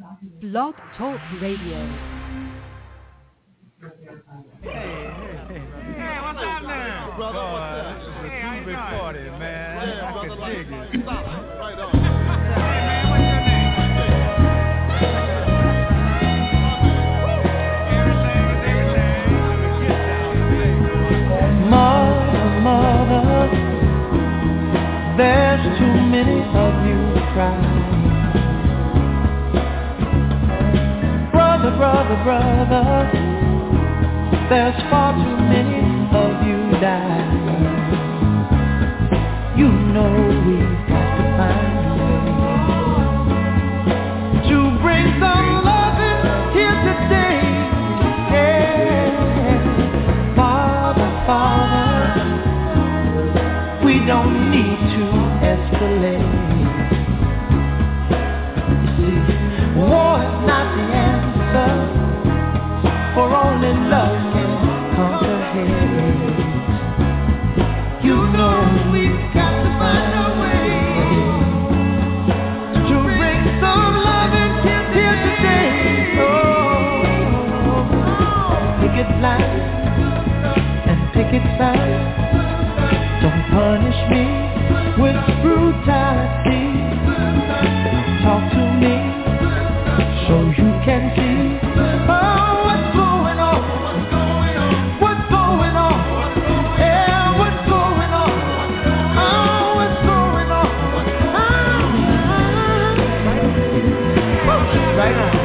Blog Talk Radio. Hey, what's up now? Brother, Boy, what's up? this is a Hey, big party, man. Yeah, I brother, can like, dig it. solid. Right on. Hey, man, what's your name? Mother, there's too many of you crying. Brother, there's far too many of you dying. You know we've got to find a way to bring some loving here today. Yeah, Father, we don't need to escalate. You see, war is not the answer, for only love can conquer hate. You know we've got to find a way to bring some loving here today. Oh, picket line and picket sign. Don't punish me with brutality. Talk to me so you can see. Oh, what's going on? What's going on? Yeah, what's going on? Oh, what's going on? Right on.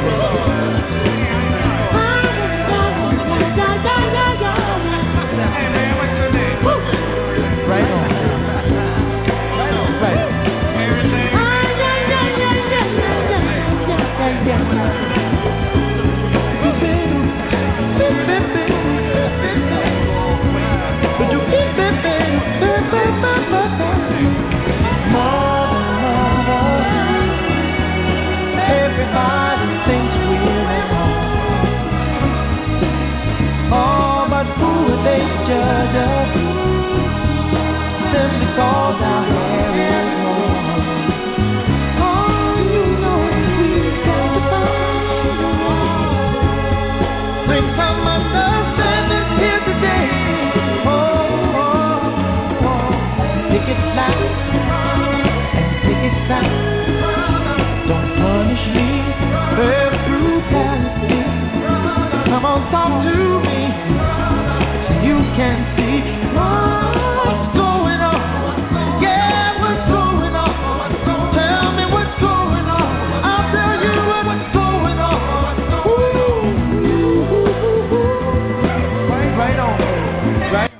Hey, man, what's your name? Right on. Right on. Everything? Everybody thinks we're at home. Oh, but who would they judge us? Simply cause our hair is long. Oh, you know we've got to find a way. Bring some understanding here today. Picket line and picket sign. Don't punish me for brutality. Come on, talk to me so you can see what's going on. Yeah, what's going on? Tell me what's going on. I'll tell you what's going on. Right on. Right.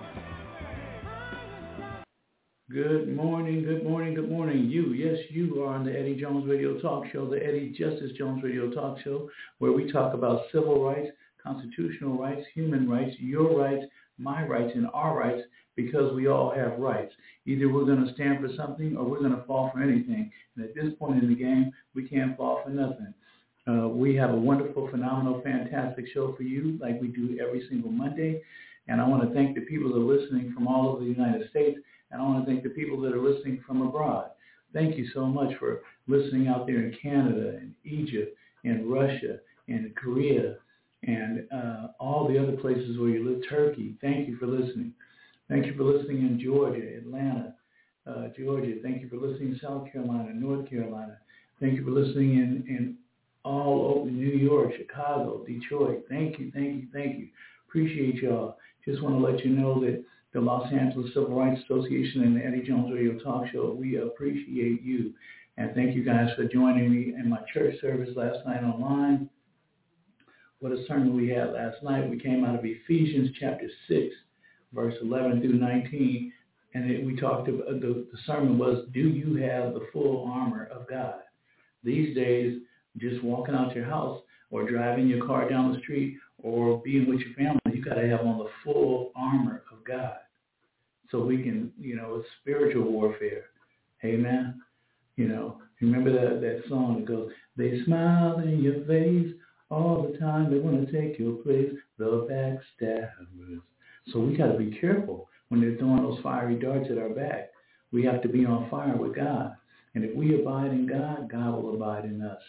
Good morning, good morning, good morning. You are on the Eddie Jones Radio Talk Show, the Eddie Justice Jones Radio Talk Show, where we talk about civil rights, constitutional rights, human rights, your rights, my rights, and our rights, because we all have rights. Either we're going to stand for something or we're going to fall for anything. And at this point in the game, we can't fall for nothing. We have a wonderful, phenomenal, fantastic show for you, like we do every single Monday. And I want to thank the people that are listening from all over the United States. And I want to thank the people that are listening from abroad. Thank you so much for listening out there in Canada and Egypt and Russia and Korea and all the other places where you live, Turkey. Thank you for listening. Thank you for listening in Georgia, Atlanta, Georgia. Thank you for listening in South Carolina, North Carolina. Thank you for listening in all over New York, Chicago, Detroit. Thank you. Appreciate y'all. Just want to let you know that the Los Angeles Civil Rights Association and the Eddie Jones Radio Talk Show, we appreciate you. And thank you guys for joining me in my church service last night online. What a sermon we had last night. We came out of Ephesians chapter 6, verse 11 through 19. And we talked about, the sermon was, do you have the full armor of God? These days, just walking out your house or driving your car down the street or being with your family, you got to have on the full armor of God. So we can, it's spiritual warfare. Amen. Remember that song that goes, they smile in your face all the time. They want to take your place, the backstabbers. So we got to be careful when they're throwing those fiery darts at our back. We have to be on fire with God. And if we abide in God, God will abide in us.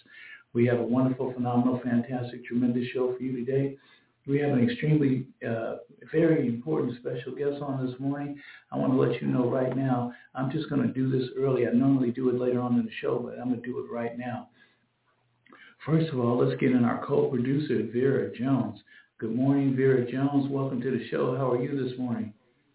We have a wonderful, phenomenal, fantastic, tremendous show for you today. We have an extremely, very important special guest on this morning. I want to let you know right now, I'm just going to do this early. I normally do it later on in the show, but I'm going to do it right now. First of all, let's get in our co-producer, Vera Jones. Good morning, Vera Jones. Welcome to the show. How are you this morning?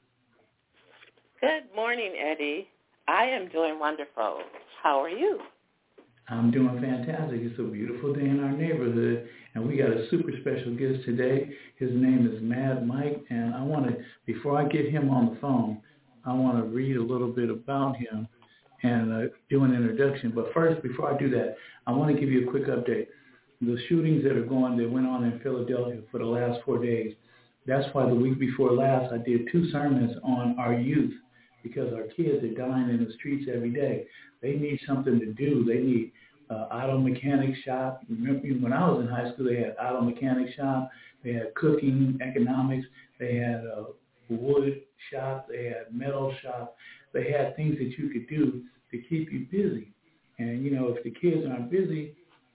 Good morning, Eddie. I am doing wonderful. How are you? I'm doing fantastic. It's a beautiful day in our neighborhood, and we got a super special guest today. His name is Mad Mike, and I want to, before I get him on the phone, I want to read a little bit about him and do an introduction. But first, before I do that, I want to give you a quick update. The shootings that went on in Philadelphia for the last 4 days, that's why the week before last I did 2 sermons on our youth, because our kids are dying in the streets every day. They need something to do. They need auto mechanic shop. Remember when I was in high school, they had auto mechanic shop. They had cooking, economics. They had a wood shop. They had metal shop. They had things that you could do to keep you busy. And, you know, if the kids aren't busy,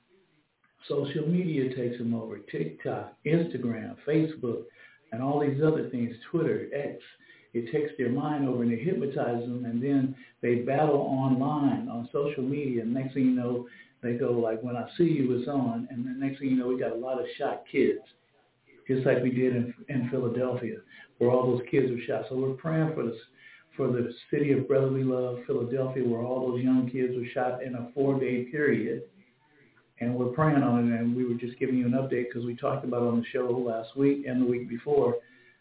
social media takes them over. TikTok, Instagram, Facebook, and all these other things, Twitter, X. It takes their mind over and it hypnotizes them, and then they battle online on social media. And next thing you know, they go like, "When I see you, it's on." And the next thing you know, we got a lot of shot kids, just like we did in Philadelphia, where all those kids were shot. So we're praying for the city of brotherly love, Philadelphia, where all those young kids were shot in a 4-day period. And we're praying on it, and we were just giving you an update because we talked about it on the show last week and the week before.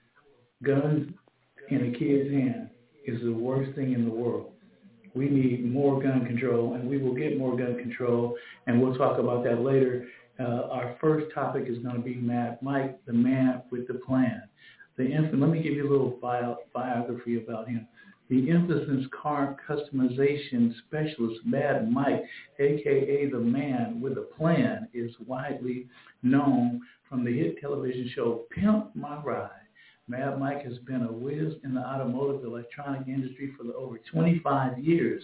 Guns in a kid's hand is the worst thing in the world. We need more gun control, and we will get more gun control, and we'll talk about that later. Our first topic is going to be Mad Mike, the man with the plan. Let me give you a little biography about him. The Infosys car customization specialist, Mad Mike, a.k.a. the man with a plan, is widely known from the hit television show Pimp My Ride. Mad Mike has been a whiz in the automotive electronic industry for over 25 years.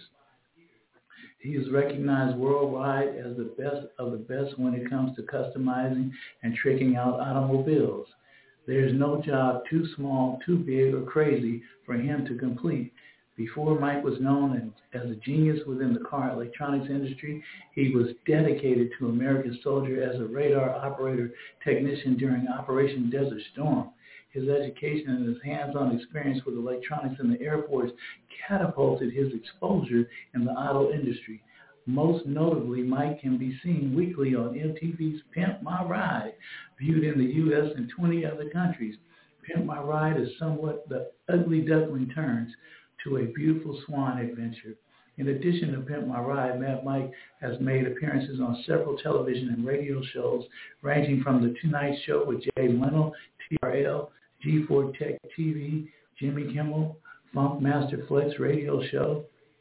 He is recognized worldwide as the best of the best when it comes to customizing and tricking out automobiles. There's no job too small, too big, or crazy for him to complete. Before Mike was known as a genius within the car electronics industry, he was dedicated to America's soldier as a radar operator technician during Operation Desert Storm. His education and his hands-on experience with electronics in the Air Force catapulted his exposure in the auto industry. Most notably, Mike can be seen weekly on MTV's Pimp My Ride, viewed in the U.S. and 20 other countries. Pimp My Ride is somewhat the ugly duckling turns to a beautiful swan adventure. In addition to Pimp My Ride, Mad Mike has made appearances on several television and radio shows, ranging from The Tonight Show with Jay Leno, TRL, G4 Tech TV, Jimmy Kimmel, Funk Master Flex radio show,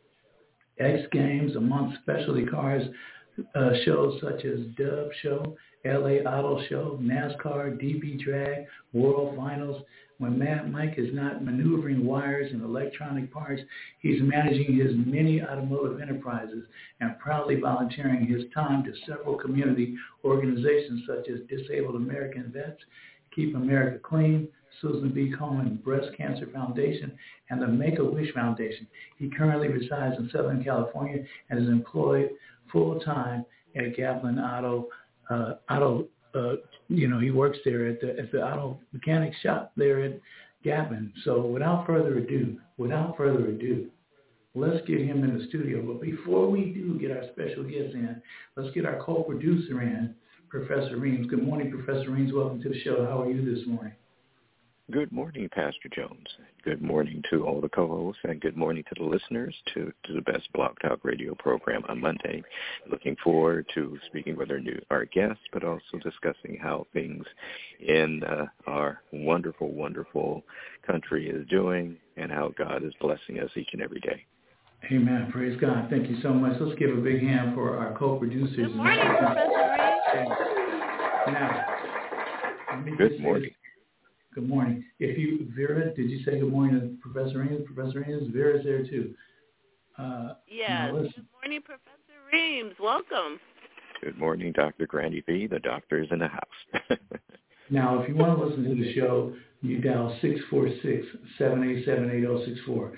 X Games, amongst specialty cars shows such as Dub Show, LA Auto Show, NASCAR, DB Drag, World Finals. When Mad Mike is not maneuvering wires and electronic parts, he's managing his many automotive enterprises and proudly volunteering his time to several community organizations such as Disabled American Vets, Keep America Clean, Susan B. Komen Breast Cancer Foundation, and the Make-A-Wish Foundation. He currently resides in Southern California and is employed full-time at Gatlin Auto. He works there at the auto mechanic shop there at Gatlin. So without further ado, let's get him in the studio. But before we do get our special guest in, let's get our co-producer in, Professor Reams. Good morning, Professor Reams. Welcome to the show. How are you this morning? Good morning, Pastor Jones. Good morning to all the co-hosts, and good morning to the listeners to the best Blog Talk radio program on Monday. Looking forward to speaking with our guests, but also discussing how things in our wonderful, wonderful country is doing and how God is blessing us each and every day. Amen. Praise God. Thank you so much. Let's give a big hand for our co-producers. Good morning, Professor Ray. Now, good morning. Good morning. Vera, did you say good morning to Professor Reams? Professor Reams, Vera's there too. Yes. Good morning, Professor Reams. Welcome. Good morning, Dr. Granny V. The doctor is in the house. Now, if you want to listen to the show, you dial 646-787-8064.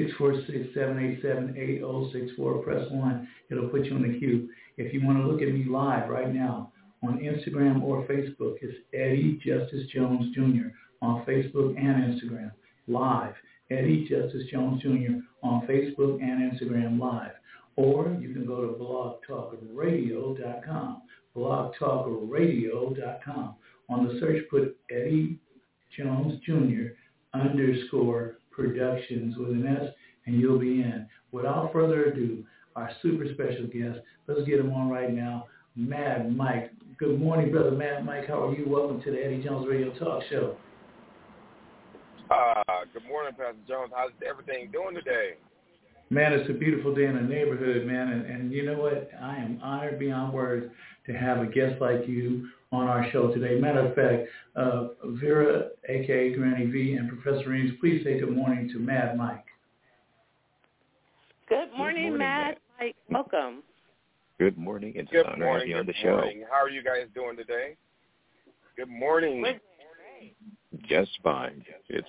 646-787-8064. Press 1. It'll put you in the queue. If you want to look at me live right now on Instagram or Facebook, it's Eddie Justice Jones Jr. on Facebook and Instagram. Live. Eddie Justice Jones Jr. on Facebook and Instagram live. Or you can go to blogtalkradio.com. blogtalkradio.com. On the search, put Eddie Jones Jr. _productions with an S, and you'll be in. Without further ado, our super special guest, let's get him on right now, Mad Mike. Good morning, Brother Mad Mike. How are you? Welcome to the Eddie Jones Radio Talk Show. Good morning, Pastor Jones. How's everything doing today? Man, it's a beautiful day in the neighborhood, man. And you know what? I am honored beyond words to have a guest like you on our show today. Matter of fact, Vera, a.k.a. Granny V, and Professor Reeves, please say good morning to Mad Mike. Good morning, Mad Mike. Welcome. Good morning. It's Good an honor to morning. be on the Good show. morning. How are you guys doing today? Good morning. Just fine. It's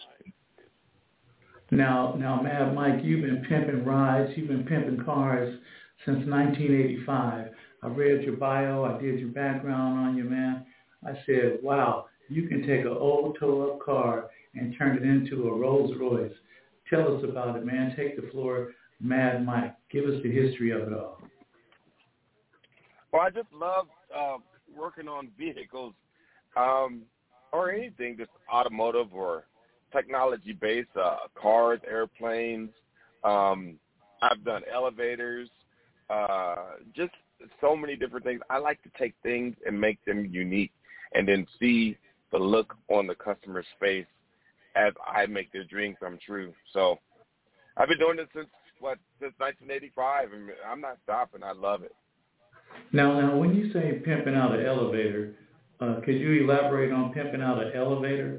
Now, Mad Mike, you've been pimping rides, you've been pimping cars since 1985. I read your bio, I did your background on you, man. I said, wow, you can take an old tow-up car and turn it into a Rolls Royce. Tell us about it, man. Take the floor, Mad Mike. Give us the history of it all. Well, I just love working on vehicles or anything that's automotive or technology-based, cars, airplanes. I've done elevators, just so many different things. I like to take things and make them unique and then see the look on the customer's face as I make their dreams come true. So I've been doing this since 1985, and I'm not stopping. I love it. Now, when you say pimping out an elevator, could you elaborate on pimping out an elevator?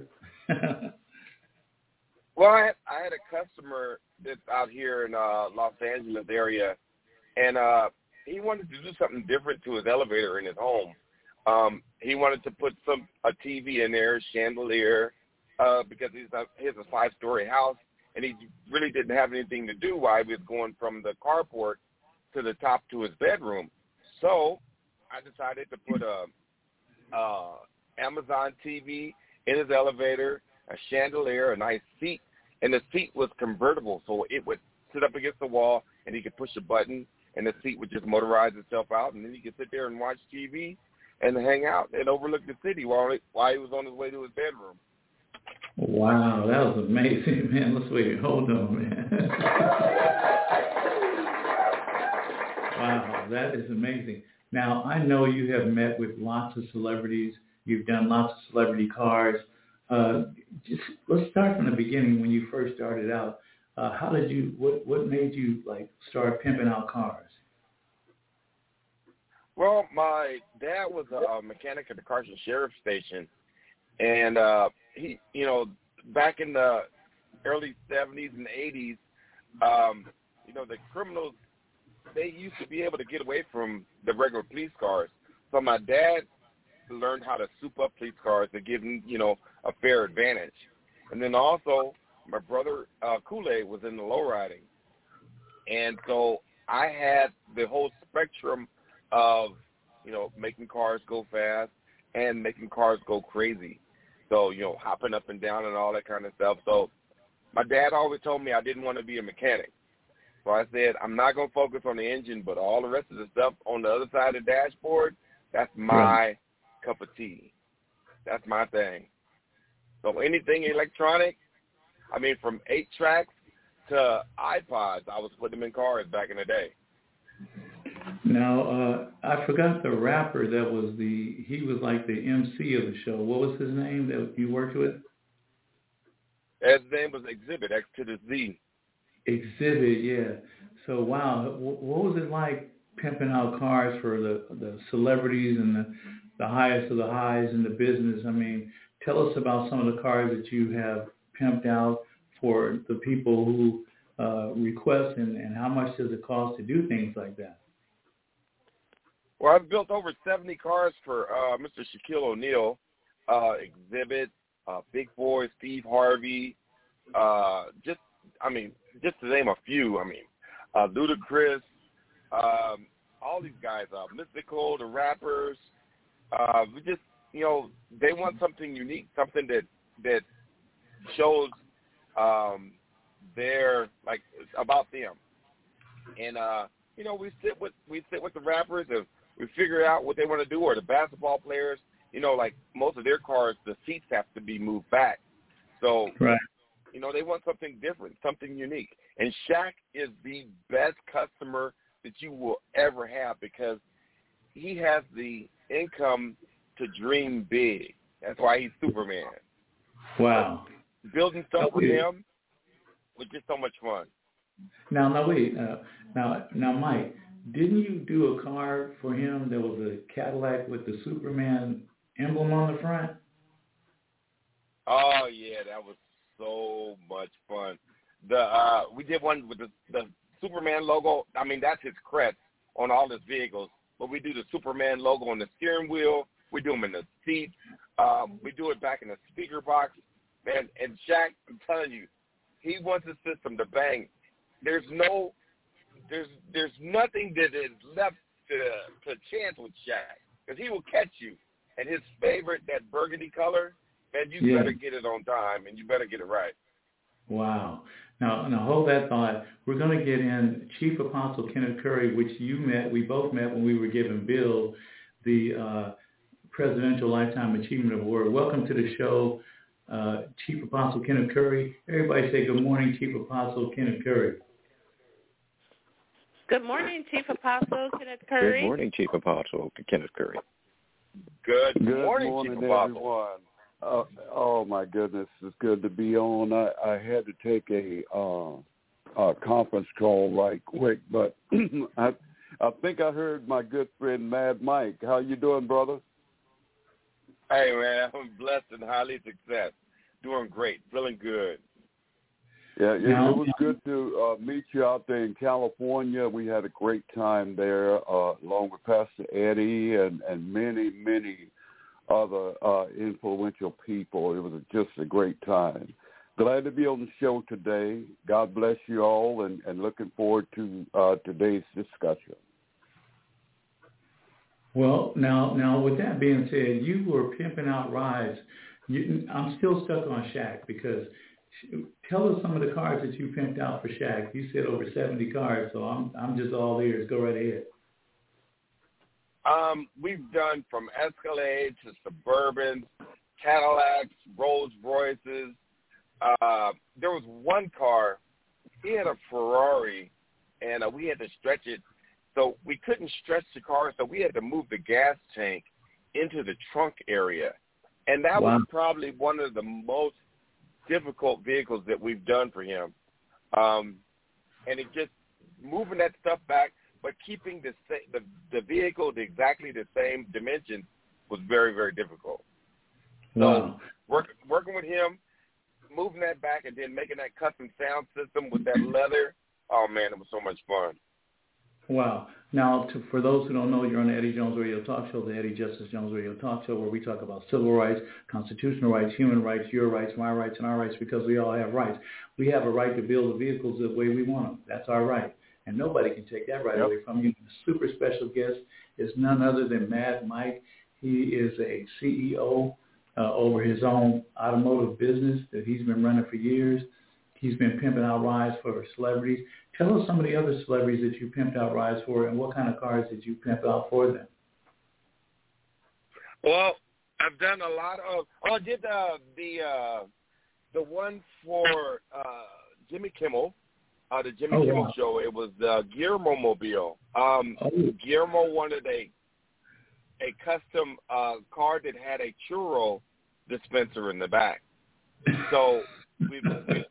Well, I had a customer that's out here in Los Angeles area, and he wanted to do something different to his elevator in his home. He wanted to put a TV in there, chandelier, because he has a 5-story house, and he really didn't have anything to do while he was going from the carport to the top to his bedroom. So I decided to put a Amazon TV in his elevator, a chandelier, a nice seat, and the seat was convertible, so it would sit up against the wall, and he could push a button, and the seat would just motorize itself out, and then he could sit there and watch TV and hang out and overlook the city while he was on his way to his bedroom. Wow, that was amazing, man. Let's wait. Hold on, man. Wow, that is amazing. Now, I know you have met with lots of celebrities. You've done lots of celebrity cars. Just let's start from the beginning when you first started out. What made you start pimping out cars? Well, my dad was a mechanic at the Carson Sheriff Station, and he, back in the early 70s and 80s, the criminals, they used to be able to get away from the regular police cars. So my dad learned how to soup up police cars to give them, a fair advantage. And then also my brother Kool-Aid was in the lowriding. And so I had the whole spectrum of, making cars go fast and making cars go crazy. So, hopping up and down and all that kind of stuff. So my dad always told me I didn't want to be a mechanic. So I said, I'm not going to focus on the engine, but all the rest of the stuff on the other side of the dashboard, that's my cup of tea. That's my thing. So anything electronic, from 8-tracks to iPods, I was putting them in cars back in the day. Now, I forgot the rapper that was he was like the MC of the show. What was his name that you worked with? His name was Exhibit, X to the Z. Exhibit, yeah. So, wow, what was it like pimping out cars for the celebrities and the highest of the highs in the business? Tell us about some of the cars that you have pimped out for the people who request, and how much does it cost to do things like that? Well, I've built over 70 cars for Mr. Shaquille O'Neal, Exhibit, Big Boy, Steve Harvey, just to name a few. Ludacris, all these guys, Mystical, the rappers. We just, they want something unique, something that shows their, like, about them. And we sit with the rappers and we figure out what they want to do, or the basketball players. Like most of their cars, the seats have to be moved back. So, right. They want something different, something unique. And Shaq is the best customer that you will ever have because he has the income to dream big. That's why he's Superman. Wow. Building stuff with him was just so much fun. Now wait. Now, Mike, didn't you do a car for him that was a Cadillac with the Superman emblem on the front? Oh yeah, that was so much fun. We did one with the Superman logo. That's his crest on all his vehicles. But we do the Superman logo on the steering wheel. We do them in the seat. We do it back in the speaker box. Man, and Shaq, I'm telling you, he wants the system to bang. There's nothing that is left to chance with Shaq, because he will catch you. And his favorite, that burgundy color, man, you better get it on time, and you better get it right. Wow. Now hold that thought. We're going to get in Chief Apostle Kenneth Curry, which we both met when we were giving Bill the Presidential Lifetime Achievement Award. Welcome to the show, Chief Apostle Kenneth Curry. Everybody say good morning, Chief Apostle Kenneth Curry. Good morning, Chief Apostle Kenneth Curry. Good morning, Chief Apostle Kenneth Curry. Good morning, Chief Apostle. Everyone. Oh my goodness, it's good to be on. I had to take a conference call right quick, but I think I heard my good friend Mad Mike. How you doing, brother? Hey man, I'm blessed and highly success. Doing great, feeling good. Yeah, it was good to meet you out there in California. We had a great time there, along with Pastor Eddie and many, many other influential people. It was just a great time. Glad to be on the show today. God bless you all, and looking forward to today's discussion. Well, now with that being said, you were pimping out rides. I'm still stuck on Shaq, because tell us some of the cars that you pimped out for Shaq. You said over 70 cars, so I'm just all ears. Go right ahead. We've done from Escalade to Suburbans, Cadillacs, Rolls Royces. There was one car, he had a Ferrari, and we had to stretch it. So we couldn't stretch the car, so we had to move the gas tank into the trunk area. And that was probably one of the most difficult vehicles that we've done for him. And it just moving that stuff back, but keeping the vehicle exactly the same dimensions was very, very difficult. Wow. So working with him, moving that back, and then making that custom sound system with that leather, oh, man, it was so much fun. Wow. Now, for those who don't know, you're on the Eddie Jones Radio Talk Show, the Eddie Justice Jones Radio Talk Show, where we talk about civil rights, constitutional rights, human rights, your rights, my rights, and our rights, because we all have rights. We have a right to build the vehicles the way we want them. That's our right. And nobody can take that right away from you. The super special guest is none other than Mad Mike. He is a CEO over his own automotive business that he's been running for years. He's been pimping out rides for celebrities. Tell us some of the other celebrities that you pimped out rides for, and what kind of cars did you pimp out for them? Well, I've done a lot of. I did the one for Jimmy Kimmel, the Jimmy Kimmel show. It was the Guillermo Mobile. Guillermo wanted a custom car that had a churro dispenser in the back. So we've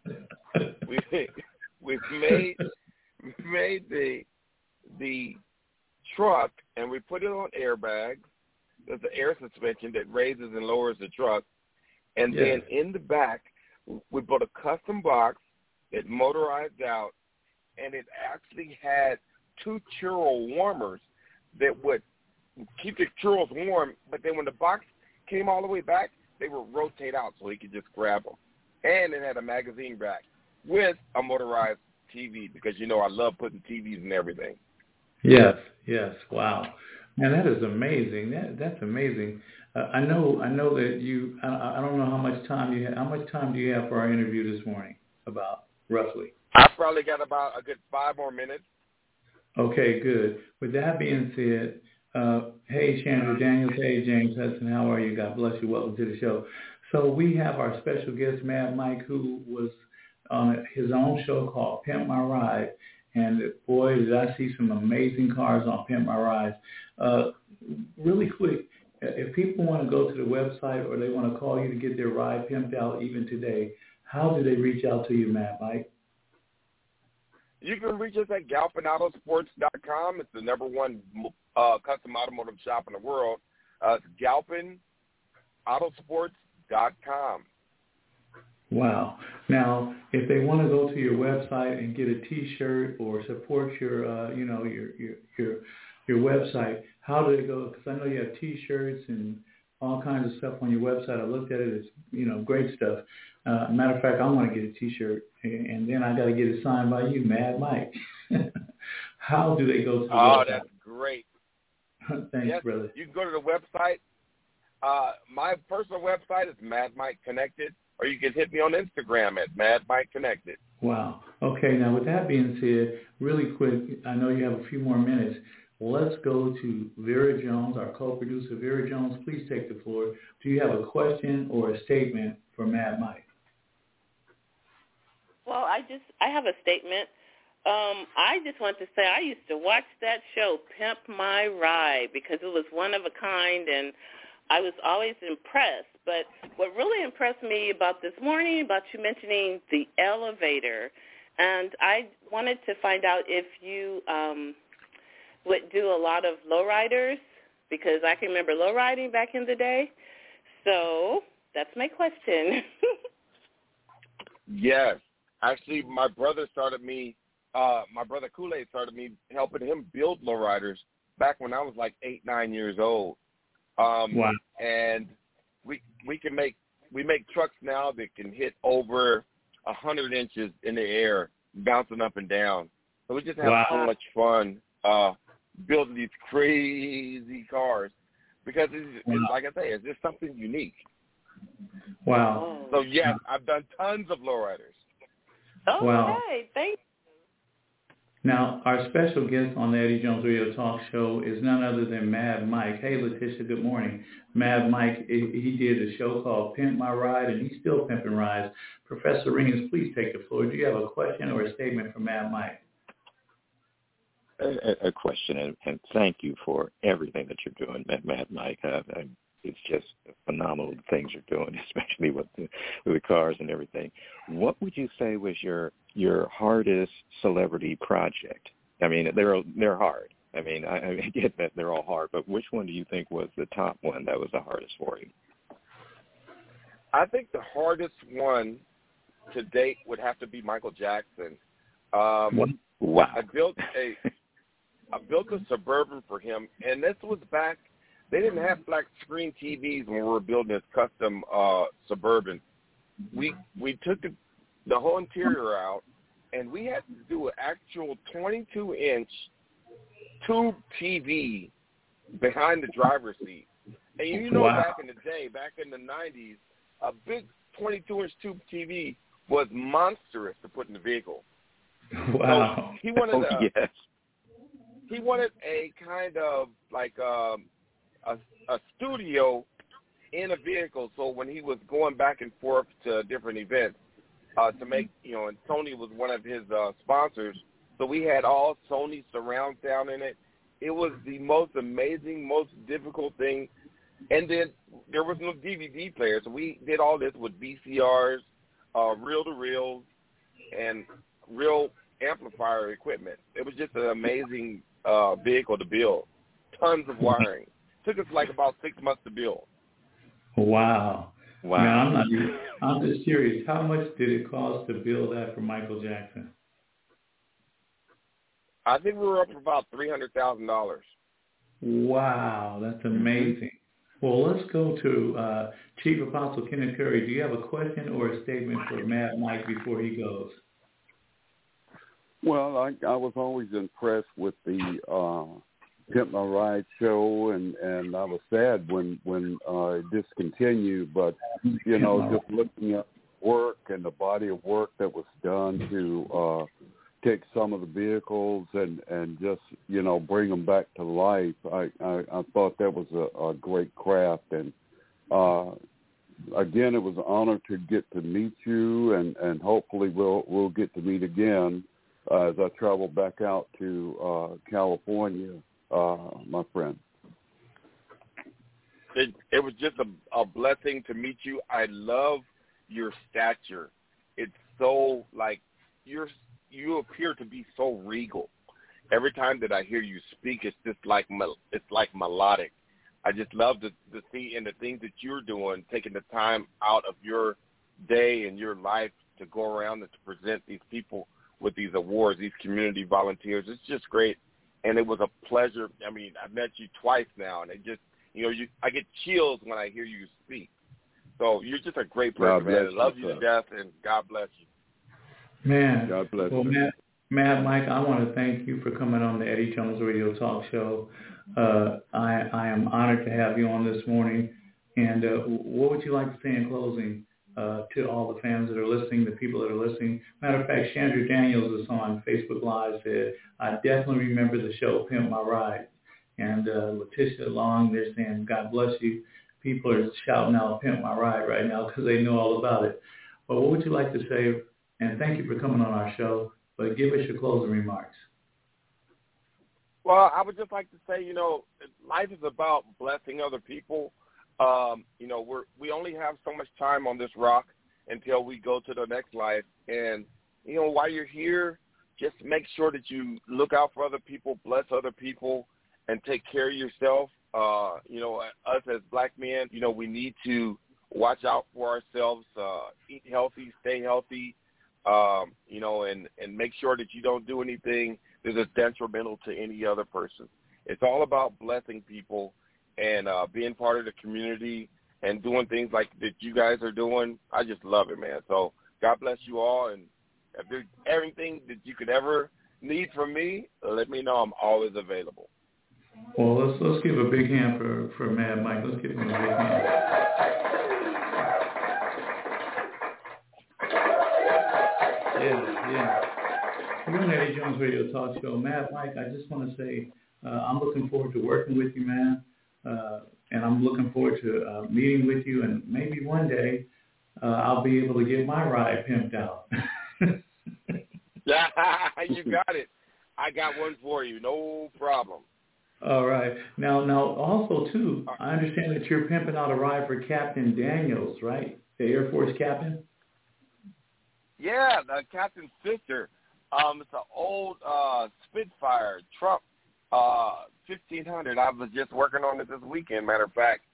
made the truck, and we put it on airbags. There's an air suspension that raises and lowers the truck. And then in the back, we put a custom box that motorized out, and it actually had 2 churro warmers that would keep the churros warm, but then when the box came all the way back, they would rotate out so he could just grab them. And it had a magazine rack with a motorized TV because, you know, I love putting TVs and everything. Yes, wow. Man, that is amazing. That's amazing. I know that you. I don't know how much time you have. How much time do you have for our interview this morning? About roughly. I probably got about a good 5 more minutes. Okay, good. With that being said, hey Chandra Daniels, hey James Hudson, how are you? God bless you. Welcome to the show. So we have our special guest, Mad Mike, who was on his own show called Pimp My Ride. And boy, did I see some amazing cars on Pimp My Ride. Really quick, if people want to go to the website or they want to call you to get their ride pimped out even today, how do they reach out to you, Mad Mike? You can reach us at GalpinAutosports.com. It's the number one custom automotive shop in the world. It's GalpinAutosports.com. Wow. Now, if they want to go to your website and get a T-shirt or support your, your website, how do they go? Because I know you have T-shirts and all kinds of stuff on your website. I looked at it. It's, great stuff. Matter of fact, I want to get a T-shirt, and then I got to get it signed by you, Mad Mike. How do they go to the website? Oh, that's great. Thanks, yes, brother. You can go to the website. My personal website is Mad Mike Connected, or you can hit me on Instagram at Mad Mike Connected. Wow. Okay, now with that being said, really quick, I know you have a few more minutes. Let's go to Vera Jones, our co-producer. Vera Jones, please take the floor. Do you have a question or a statement for Mad Mike? Well, I have a statement. I just want to say I used to watch that show, Pimp My Ride, because it was one of a kind, and I was always impressed. But what really impressed me about this morning, about you mentioning the elevator, and I wanted to find out if you would do a lot of lowriders, because I can remember lowriding back in the day. So that's my question. Yes. Actually, my brother Kool-Aid started me helping him build lowriders back when I was like 8, 9 years old. Wow. And we make trucks now that can hit over 100 inches in the air, bouncing up and down. So we just have so much fun building these crazy cars because it's like I say, it's just something unique. Wow. So yes, I've done tons of lowriders. Okay, wow. Thank you. Now, our special guest on the Eddie Jones Radio Talk Show is none other than Mad Mike. Hey, Letitia, good morning. Mad Mike, he did a show called Pimp My Ride, and he's still pimping rides. Professor Ringens, please take the floor. Do you have a question or a statement for Mad Mike? A question, and thank you for everything that you're doing, Mad Mike. It's just phenomenal the things you're doing, especially with the cars and everything. What would you say was your hardest celebrity project? I mean, they're hard. I mean, I get that they're all hard, but which one do you think was the top one that was the hardest for you? I think the hardest one to date would have to be Michael Jackson. Wow. I built a Suburban for him, and this was back. They didn't have flat screen TVs when we were building this custom Suburban. We took the whole interior out, and we had to do an actual 22-inch tube TV behind the driver's seat. And you know, back in the day, back in the 90s, a big 22-inch tube TV was monstrous to put in the vehicle. Wow. So he wanted he wanted a kind of like a studio in a vehicle, so when he was going back and forth to different events to make, and Sony was one of his sponsors, so we had all Sony surround sound in it. It was the most amazing, most difficult thing. And then there was no DVD player, so we did all this with VCRs, reel-to-reels, and real amplifier equipment. It was just an amazing vehicle to build. Tons of wiring. Took us like about 6 months to build. Wow. Now, I'm just curious, how much did it cost to build that for Michael Jackson? I think we were up to about $300,000. Wow, that's amazing. Well, let's go to Chief Apostle Kenneth Curry. Do you have a question or a statement for Mad Mike before he goes? Well, I was always impressed with the Pimp My Ride show, and I was sad when it discontinued. But you know, just looking at work and the body of work that was done to take some of the vehicles and just, you know, bring them back to life, I thought that was a great craft. And again, it was an honor to get to meet you, and hopefully we'll get to meet again as I travel back out to California, my friend. It was just a blessing to meet you. I love your stature. It's so, like, you appear to be so regal. Every time that I hear you speak, it's just like melodic. I just love to see in the things that you're doing, taking the time out of your day and your life to go around and to present these people with these awards, these community volunteers. It's just great, and it was a pleasure. I mean, I've met you twice now, and it just, you know, I get chills when I hear you speak. So you're just a great person, man. I love you to death, and God bless you. Man, God bless well, you. Mad Mike, I want to thank you for coming on the Eddie Jones Radio Talk Show. I am honored to have you on this morning. And what would you like to say in closing to all the fans that are listening, the people that are listening? Matter of fact, Chandra Daniels is on Facebook Live, said, I definitely remember the show Pimp My Ride. And Letitia Long, they're saying, God bless you. People are shouting out Pimp My Ride right now because they know all about it. But what would you like to say? And thank you for coming on our show, but give us your closing remarks. Well, I would just like to say, you know, life is about blessing other people. You know, we only have so much time on this rock until we go to the next life. And, you know, while you're here, just make sure that you look out for other people, bless other people, and take care of yourself. You know, us as black men, you know, we need to watch out for ourselves, eat healthy, stay healthy. You know, and make sure that you don't do anything that is detrimental to any other person. It's all about blessing people and being part of the community and doing things like that you guys are doing. I just love it, man. So God bless you all. And if there's everything that you could ever need from me, let me know. I'm always available. Well, let's give a big hand for Mad Mike. Let's give him a big hand. Yeah. We're on the Eddie Jones Radio Talk Show. Mad Mike, I just want to say I'm looking forward to working with you, man. And I'm looking forward to meeting with you. And maybe one day I'll be able to get my ride pimped out. Yeah, you got it. I got one for you. No problem. All right. Now, also, too, I understand that you're pimping out a ride for Captain Daniels, right? The Air Force captain? Yeah, the captain's sister. It's an old Spitfire Trump 1500. I was just working on it this weekend. Matter of fact,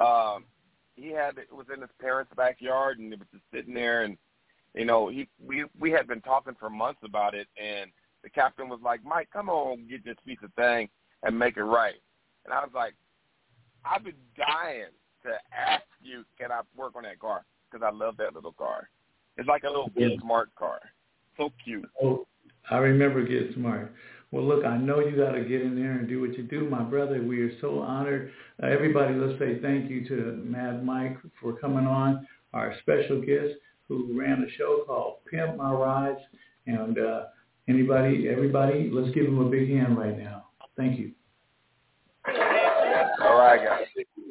it was in his parents' backyard, and it was just sitting there. And you know, we had been talking for months about it, and the captain was like, "Mike, come on, get this piece of thing and make it right." And I was like, "I've been dying to ask you, can I work on that car? Because I love that little car. It's like a little Get Smart car. So cute." Oh, I remember Get Smart. Well, look, I know you got to get in there and do what you do, my brother. We are so honored. Everybody, let's say thank you to Mad Mike for coming on, our special guest who ran a show called Pimp My Rides. And everybody, let's give him a big hand right now. Thank you. All right, guys.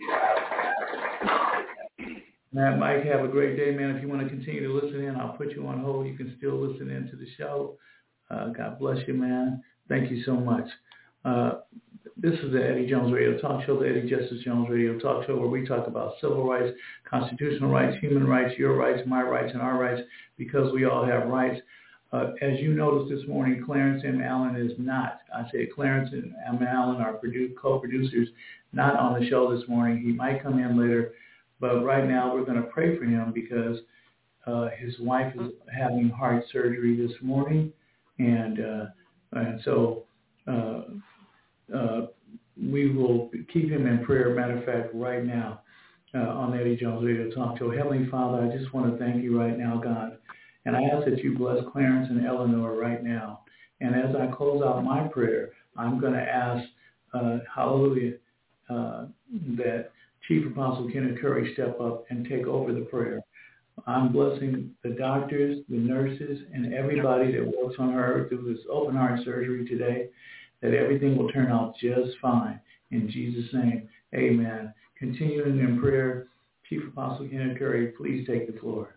Mad Mike, have a great day, man. If you want to continue to listen in, I'll put you on hold. You can still listen in to the show. God bless you, man. Thank you so much. This is the Eddie Jones Radio Talk Show, the Eddie Justice Jones Radio Talk Show, where we talk about civil rights, constitutional rights, human rights, your rights, my rights, and our rights, because we all have rights. As you noticed this morning, Clarence M. Allen is not. I say Clarence M. Allen, our co-producers, not on the show this morning. He might come in later, but right now we're going to pray for him because his wife is having heart surgery this morning, and so we will keep him in prayer. Matter of fact, right now on the Eddie Jones Radio Talk Show. Heavenly Father, I just want to thank you right now, God. And I ask that you bless Clarence and Eleanor right now. And as I close out my prayer, I'm going to ask, hallelujah, that Chief Apostle Kenneth Curry step up and take over the prayer. I'm blessing the doctors, the nurses, and everybody that works on her through this open heart surgery today, that everything will turn out just fine. In Jesus' name, amen. Continuing in prayer, Chief Apostle Kenneth Curry, please take the floor.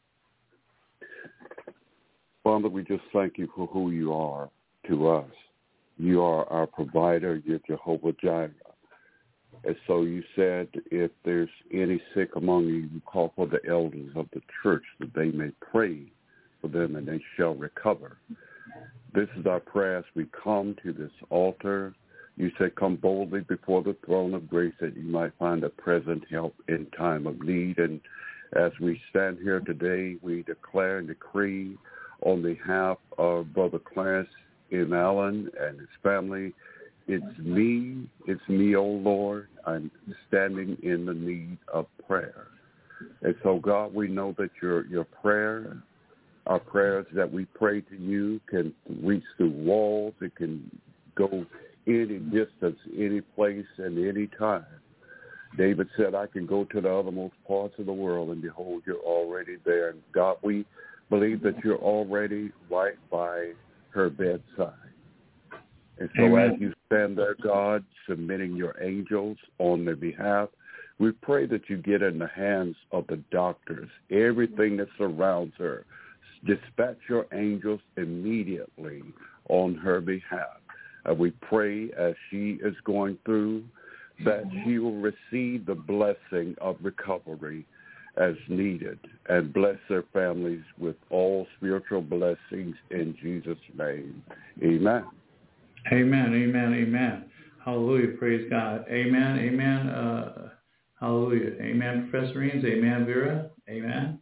Father, we just thank you for who you are to us. You are our provider. You're Jehovah Jireh. And so you said if there's any sick among you, you call for the elders of the church that they may pray for them and they shall recover. This is our prayer as we come to this altar. You said come boldly before the throne of grace that you might find a present help in time of need. And as we stand here today, we declare and decree on behalf of Brother Clarence M. Allen and his family, it's me, oh Lord. I'm standing in the need of prayer. And so, God, we know that your prayer, our prayers that we pray to you can reach through walls. It can go any distance, any place, and any time. David said, I can go to the othermost parts of the world, and behold, you're already there. And God, we believe that you're already right by her bedside. And so Amen. As you stand there, God, submitting your angels on their behalf, we pray that you get in the hands of the doctors, everything that surrounds her. Dispatch your angels immediately on her behalf. We pray as she is going through that she will receive the blessing of recovery as needed, and bless their families with all spiritual blessings in Jesus' name. Amen. Amen, amen, amen. Hallelujah, praise God. Amen, amen, hallelujah. Amen, Professor Reams. Amen, Vera. Amen.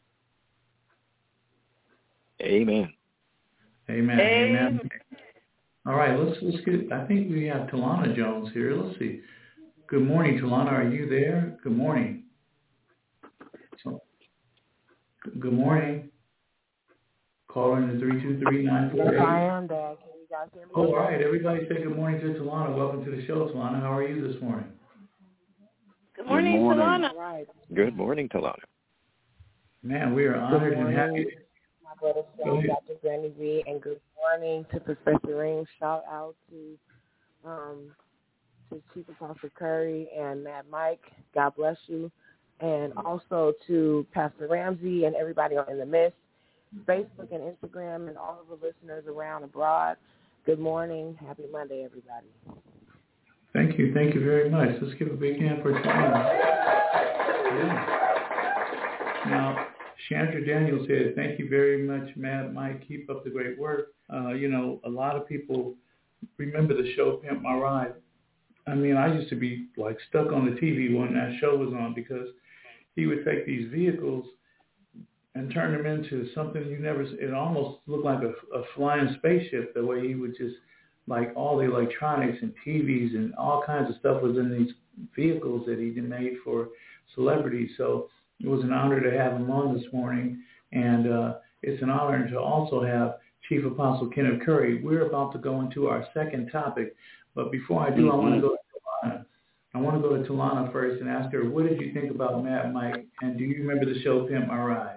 Amen. Amen, amen. All right, let's get, I think we have Talana Jones here. Let's see. Good morning, Talana. Are you there? Good morning. Good morning. Calling the 323-948. Yes, I am there. Can you guys hear me? Oh, all right. Everybody say good morning to Talana. Welcome to the show, Talana. How are you this morning? Good morning, Talana. All right. Good morning, Talana. Man, we are honored and happy. My brother, Dr. Brandy V, and good morning to Professor Reams. Shout out to Chief Apostle Curry and Mad Mike. God bless you. And also to Pastor Ramsey and everybody in the midst, Facebook and Instagram, and all of the listeners around abroad. Good morning. Happy Monday, everybody. Thank you. Thank you very much. Let's give a big hand for Talana. Yeah. Now, Chandra Daniel said, thank you very much, Mad Mike. Keep up the great work. A lot of people remember the show Pimp My Ride. I mean, I used to be like stuck on the TV when that show was on, because he would take these vehicles and turn them into something it almost looked like a flying spaceship, the way he would just, like all the electronics and TVs and all kinds of stuff was in these vehicles that he made for celebrities. So it was an honor to have him on this morning, and it's an honor to also have Chief Apostle Kenneth Curry. We're about to go into our second topic, but before I do, I want to go to Talana. I want to go to Talana first and ask her, what did you think about Mad Mike, and do you remember the show Pimp My Ride?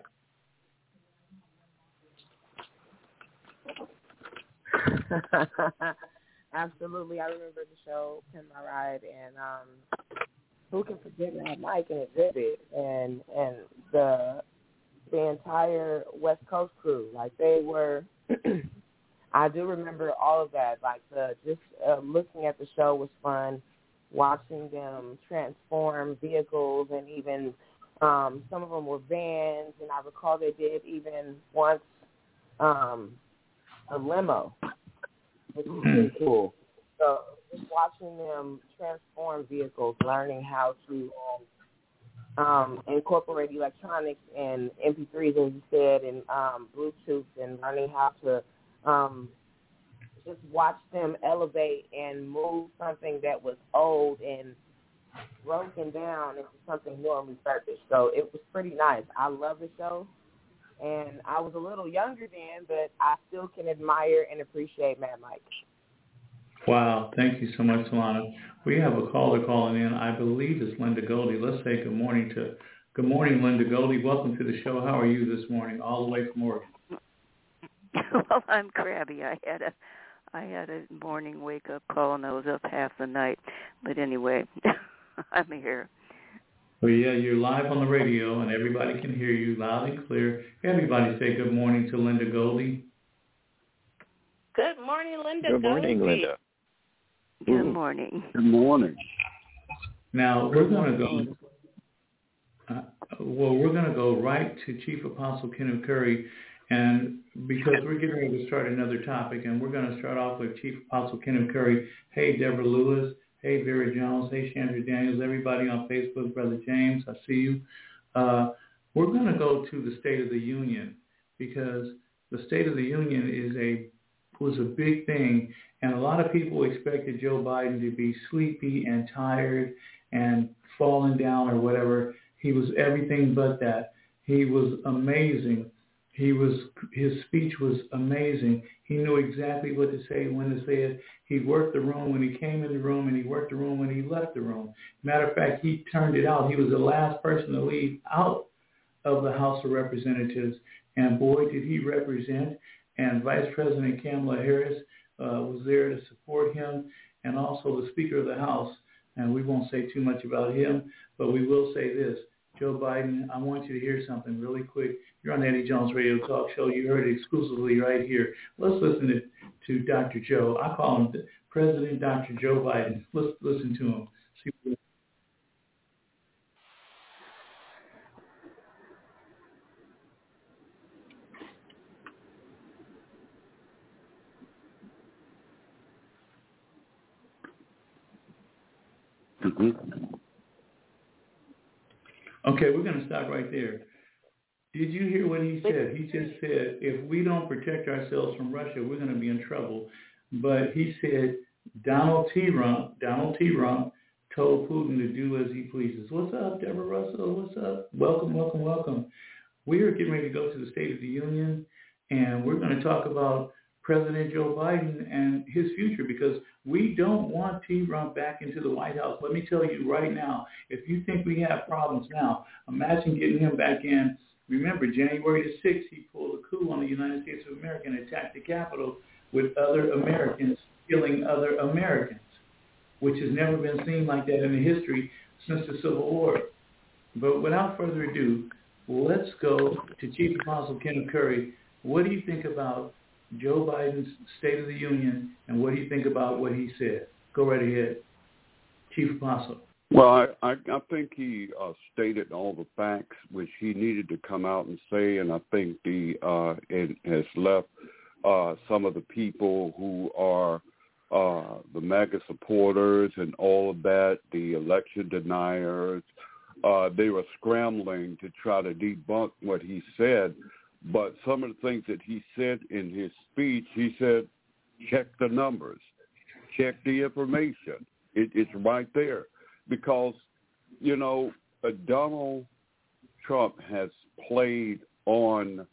Absolutely, I remember the show Pimp My Ride, and who can forget Mad Mike and Exhibit and the entire West Coast crew? Like, they were. I do remember all of that. Like, looking at the show was fun. Watching them transform vehicles, and even some of them were vans, and I recall they did even once a limo, which was really cool. So just watching them transform vehicles, learning how to incorporate electronics and MP3s, as you said, and Bluetooth, and learning how to just watch them elevate and move something that was old and broken down into something new and refurbished. So it was pretty nice. I love the show, and I was a little younger then, but I still can admire and appreciate Mad Mike. Wow, thank you so much, Talana. We have a caller calling in. I believe it's Linda Goldie. Let's say good morning, Linda Goldie. Welcome to the show. How are you this morning, all the way from Oregon? Well, I'm crabby. I had a morning wake up call and I was up half the night. But anyway, I'm here. Well, yeah, you're live on the radio and everybody can hear you loud and clear. Everybody say good morning to Linda Goldie. Good morning, Linda. Good morning, Goldie. Linda. Good morning. Good morning. Now we're going to go. We're going to go right to Chief Apostle Kenneth Curry, and because we're getting ready to start another topic, and we're going to start off with Chief Apostle Kenneth Curry. Hey, Deborah Lewis. Hey, Vera Jones. Hey, Chandra Daniels. Everybody on Facebook, Brother James, I see you. We're going to go to the State of the Union because the State of the Union was a big thing, and a lot of people expected Joe Biden to be sleepy and tired and falling down or whatever. He was everything but that. He was amazing. His speech was amazing. He knew exactly what to say, when to say it. He worked the room when he came in the room, and he worked the room when he left the room. Matter of fact, he turned it out. He was the last person to leave out of the House of Representatives, and boy, did he represent. And Vice President Kamala Harris was there to support him, and also the Speaker of the House. And we won't say too much about him, but we will say this. Joe Biden, I want you to hear something really quick. You're on the Eddie Jones Radio Talk Show. You heard it exclusively right here. Let's listen to Dr. Joe. I call him President Dr. Joe Biden. Let's listen to him. See. Okay, we're going to stop right there. Did you hear what he said? He just said, if we don't protect ourselves from Russia, we're going to be in trouble. But he said Donald T. Rump told Putin to do as he pleases. What's up, Deborah Russell? What's up? Welcome, welcome, welcome. We are getting ready to go to the State of the Union, and we're going to talk about President Joe Biden and his future, because we don't want T. Rump back into the White House. Let me tell you right now, if you think we have problems now, imagine getting him back in. Remember, January the 6th, he pulled a coup on the United States of America and attacked the Capitol with other Americans, killing other Americans, which has never been seen like that in the history since the Civil War. But without further ado, let's go to Chief Apostle Kenneth Curry. What do you think about Joe Biden's State of the Union, and what do you think about what he said? Go right ahead, Chief Apostle. Well, I think he stated all the facts which he needed to come out and say, and I think it has left some of the people who are the MAGA supporters and all of that, the election deniers, they were scrambling to try to debunk what he said. But some of the things that he said in his speech, he said, check the numbers, check the information. It's right there. Because, Donald Trump has played on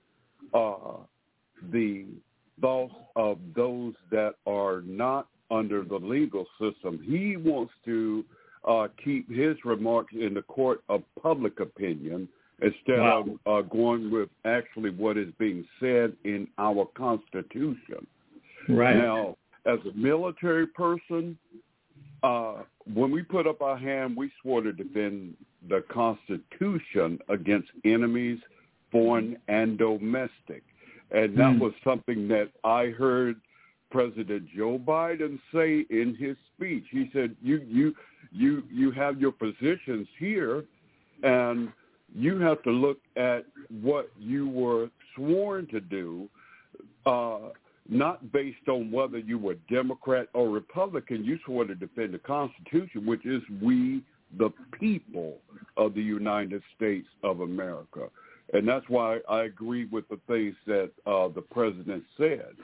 the thoughts of those that are not under the legal system. He wants to keep his remarks in the court of public opinion instead of going with actually what is being said in our Constitution. Right. Now, as a military person, when we put up our hand, we swore to defend the Constitution against enemies, foreign and domestic. And that was something that I heard President Joe Biden say in his speech. He said, you have your positions here, and you have to look at what you were sworn to do, not based on whether you were Democrat or Republican. You swore to defend the Constitution, which is we, the people of the United States of America. And that's why I agree with the things that the president said.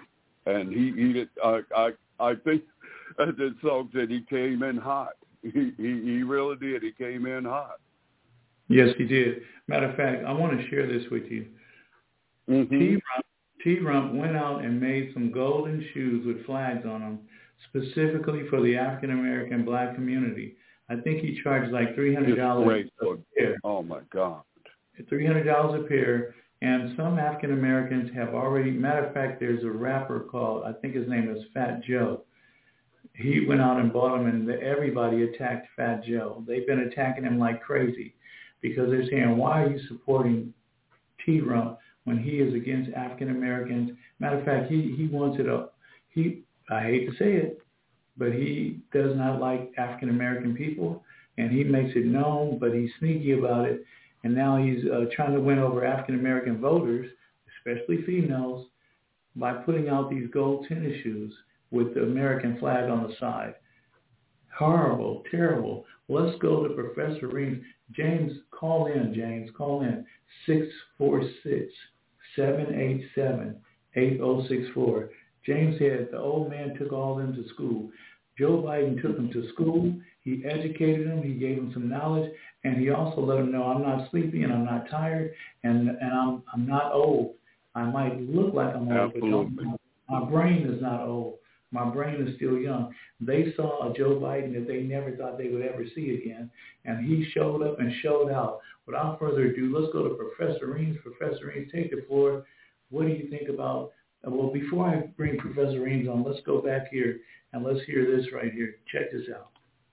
And he did. I think that song said he came in hot. He really did. He came in hot. Yes, he did. Matter of fact, I want to share this with you. Mm-hmm. T-Rump went out and made some golden shoes with flags on them, specifically for the African-American black community. I think he charged like $300 a pair. Oh, my God. $300 a pair. And some African-Americans have already, matter of fact, there's a rapper called, I think his name is Fat Joe. He went out and bought them, and everybody attacked Fat Joe. They've been attacking him like crazy because they're saying, why are you supporting T-Rump when he is against African-Americans? Matter of fact, he wants it up. I hate to say it, but he does not like African-American people, and he makes it known, but he's sneaky about it. And now he's trying to win over African-American voters, especially females, by putting out these gold tennis shoes with the American flag on the side. Horrible, terrible. Let's go to Professor Reams. James, call in, James. Call in 646-787-8064. James said the old man took all of them to school. Joe Biden took them to school. He educated them. He gave them some knowledge. And he also let them know I'm not sleepy and I'm not tired and I'm not old. I might look like I'm old, but my brain is not old. My brain is still young. They saw a Joe Biden that they never thought they would ever see again, and he showed up and showed out. Without further ado, let's go to Professor Reams. Professor Reams, take the floor. What do you think about, well, before I bring Professor Reams on, let's go back here and let's hear this right here. Check this out.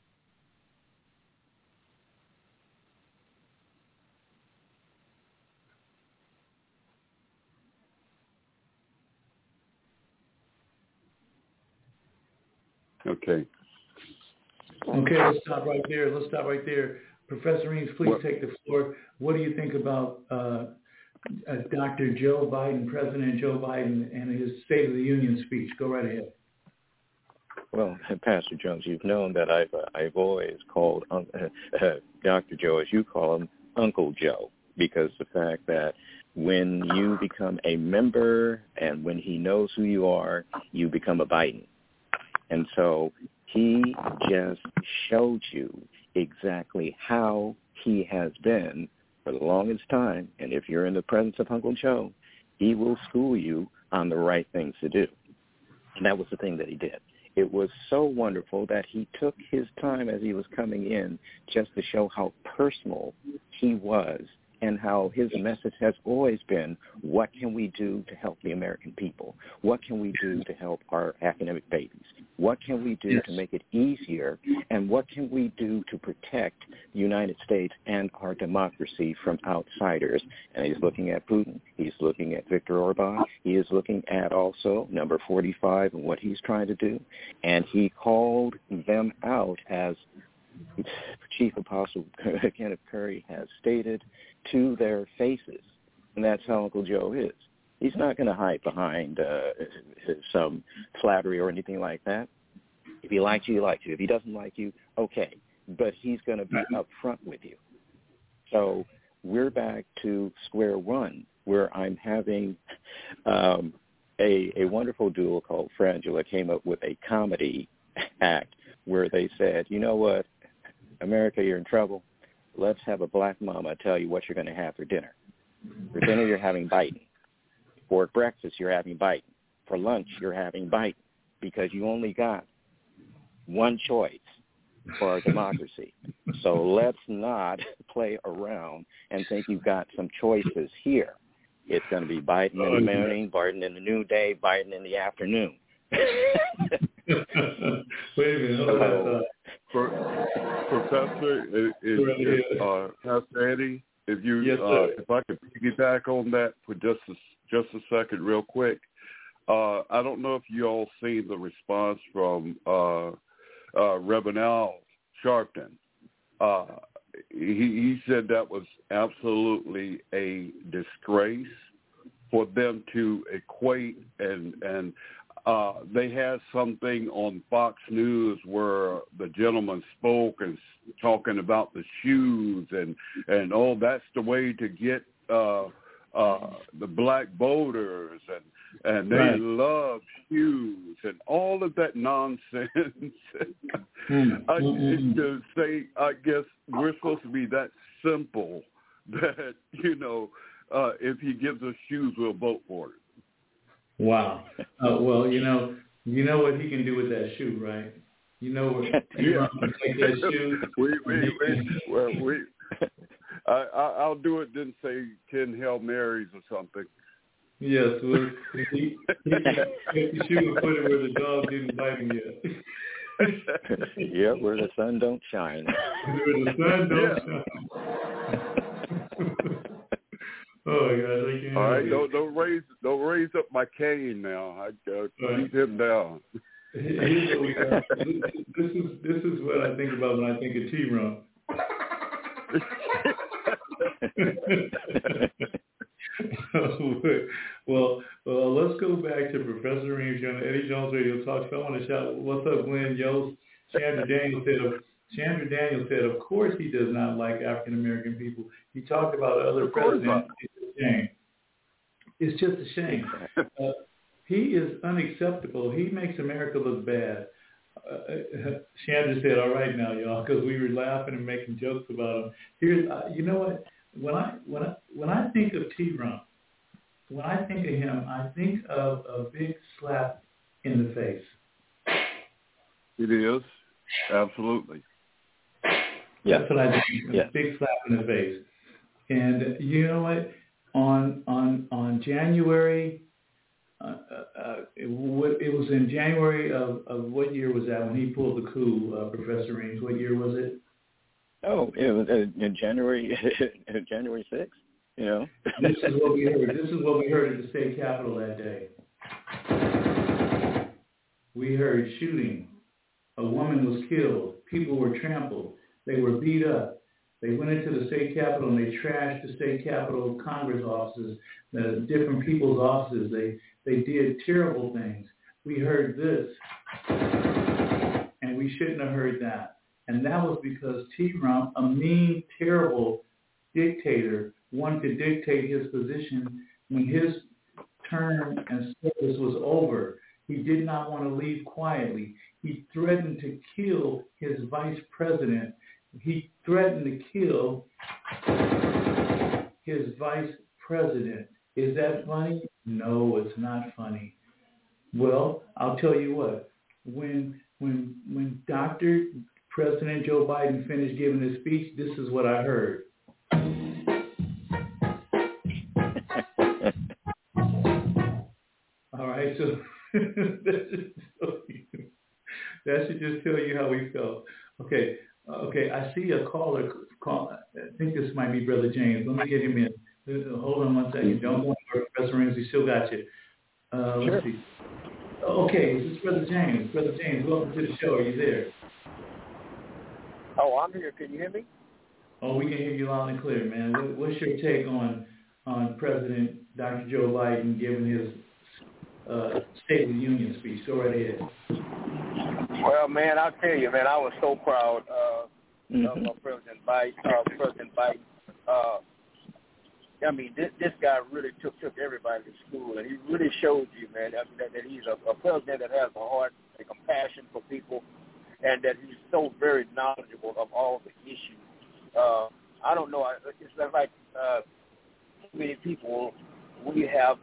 Okay, let's stop right there. Professor Reams, please take the floor. What do you think about Dr. Joe Biden, President Joe Biden, and his State of the Union speech? Go right ahead. Well, Pastor Jones, you've known that I've always called Dr. Joe, as you call him, Uncle Joe, because the fact that when you become a member and when he knows who you are, you become a Biden. And so he just showed you exactly how he has been for the longest time. And if you're in the presence of Uncle Joe, he will school you on the right things to do. And that was the thing that he did. It was so wonderful that he took his time as he was coming in just to show how personal he was and how his message has always been, what can we do to help the American people? What can we do to help our academic babies? What can we do to make it easier? And what can we do to protect the United States and our democracy from outsiders? And he's looking at Putin. He's looking at Viktor Orban. He is looking at also number 45 and what he's trying to do. And he called them out, as Chief Apostle Kenneth Curry has stated, to their faces. And that's how Uncle Joe is. He's not going to hide behind some flattery or anything like that. If he likes you, he likes you. If he doesn't like you, okay. But he's going to be up front with you. So we're back to square one, where I'm having a wonderful duo called Frangela came up with a comedy act where they said, you know what, America, you're in trouble. Let's have a black mama tell you what you're going to have for dinner. For dinner, you're having Biden. For breakfast, you're having Biden. For lunch, you're having Biden, because you only got one choice for our democracy. So let's not play around and think you've got some choices here. It's going to be Biden in the morning, Biden in the noonday, Biden in the afternoon. Wait a minute. Professor, Pastor Eddie, if I could piggyback on that for just a second, real quick. I don't know if you all seen the response from Reverend Al Sharpton. He said that was absolutely a disgrace for them to equate and they had something on Fox News where the gentleman spoke and talking about the shoes and oh, that's the way to get the black voters, and they love shoes and all of that nonsense. To say, I guess we're supposed to be that simple that, if he gives us shoes, we'll vote for it. Wow. Well, you know what he can do with that shoe, right? You know what T-Ron can take that shoe. I'll do it. Didn't say 10 Hail Marys or something. Yes, well, he take the shoe and put it where the dog didn't bite him yet. Yeah, where the sun don't shine. Where the sun don't shine. Oh my God! I can't. All right, don't raise up my cane now. I keep him down. Here's what we got. This is what I think about when I think of T-Ron. Well, let's go back to Professor Reams on the Eddie Jones Radio Talk Show. I want to shout, what's up, Glenn Yost? Chandra Daniels said, of course he does not like African American people. He talked about other presidents. It's a shame. It's just a shame. He is unacceptable. He makes America look bad. Chandra said, all right now, y'all, because we were laughing and making jokes about him. Here's, you know what? When I think of T-Ron, when I think of him, I think of a big slap in the face. It is, absolutely. Yeah. That's what I think. A big slap in the face. And you know what? On January, it was in January of what year was that when he pulled the coup, Professor Reams? What year was it? Oh, it was in January 6th. This is what we heard. This is what we heard at the state capitol that day. We heard shooting. A woman was killed. People were trampled. They were beat up. They went into the state capitol and they trashed the state capitol, Congress offices, the different people's offices. They did terrible things. We heard this, and we shouldn't have heard that. And that was because T-Ron, a mean, terrible dictator, wanted to dictate his position when his term and service was over. He did not want to leave quietly. He threatened to kill his vice president. He threatened to kill his vice president. Is that funny? No, it's not funny. Well, I'll tell you what. When Dr. President Joe Biden finished giving his speech, this is what I heard. All right, so that should just tell you how we felt. Okay, I see a caller. I think this might be Brother James. Let me get him in. Hold on one second. Don't go anywhere, Professor Reams. We still got you. Let's see. Okay, this is Brother James. Brother James, welcome to the show. Are you there? Oh, I'm here. Can you hear me? Oh, we can hear you loud and clear, man. What's your take on President Dr. Joe Biden giving his State of the Union speech? Go right ahead. Well, man, I'll tell you, man, I was so proud of President Biden. I mean, this guy really took everybody to school, and he really showed you, man, that he's a president that has a heart and compassion for people, and that he's so very knowledgeable of all the issues. I don't know. It's like too many people we have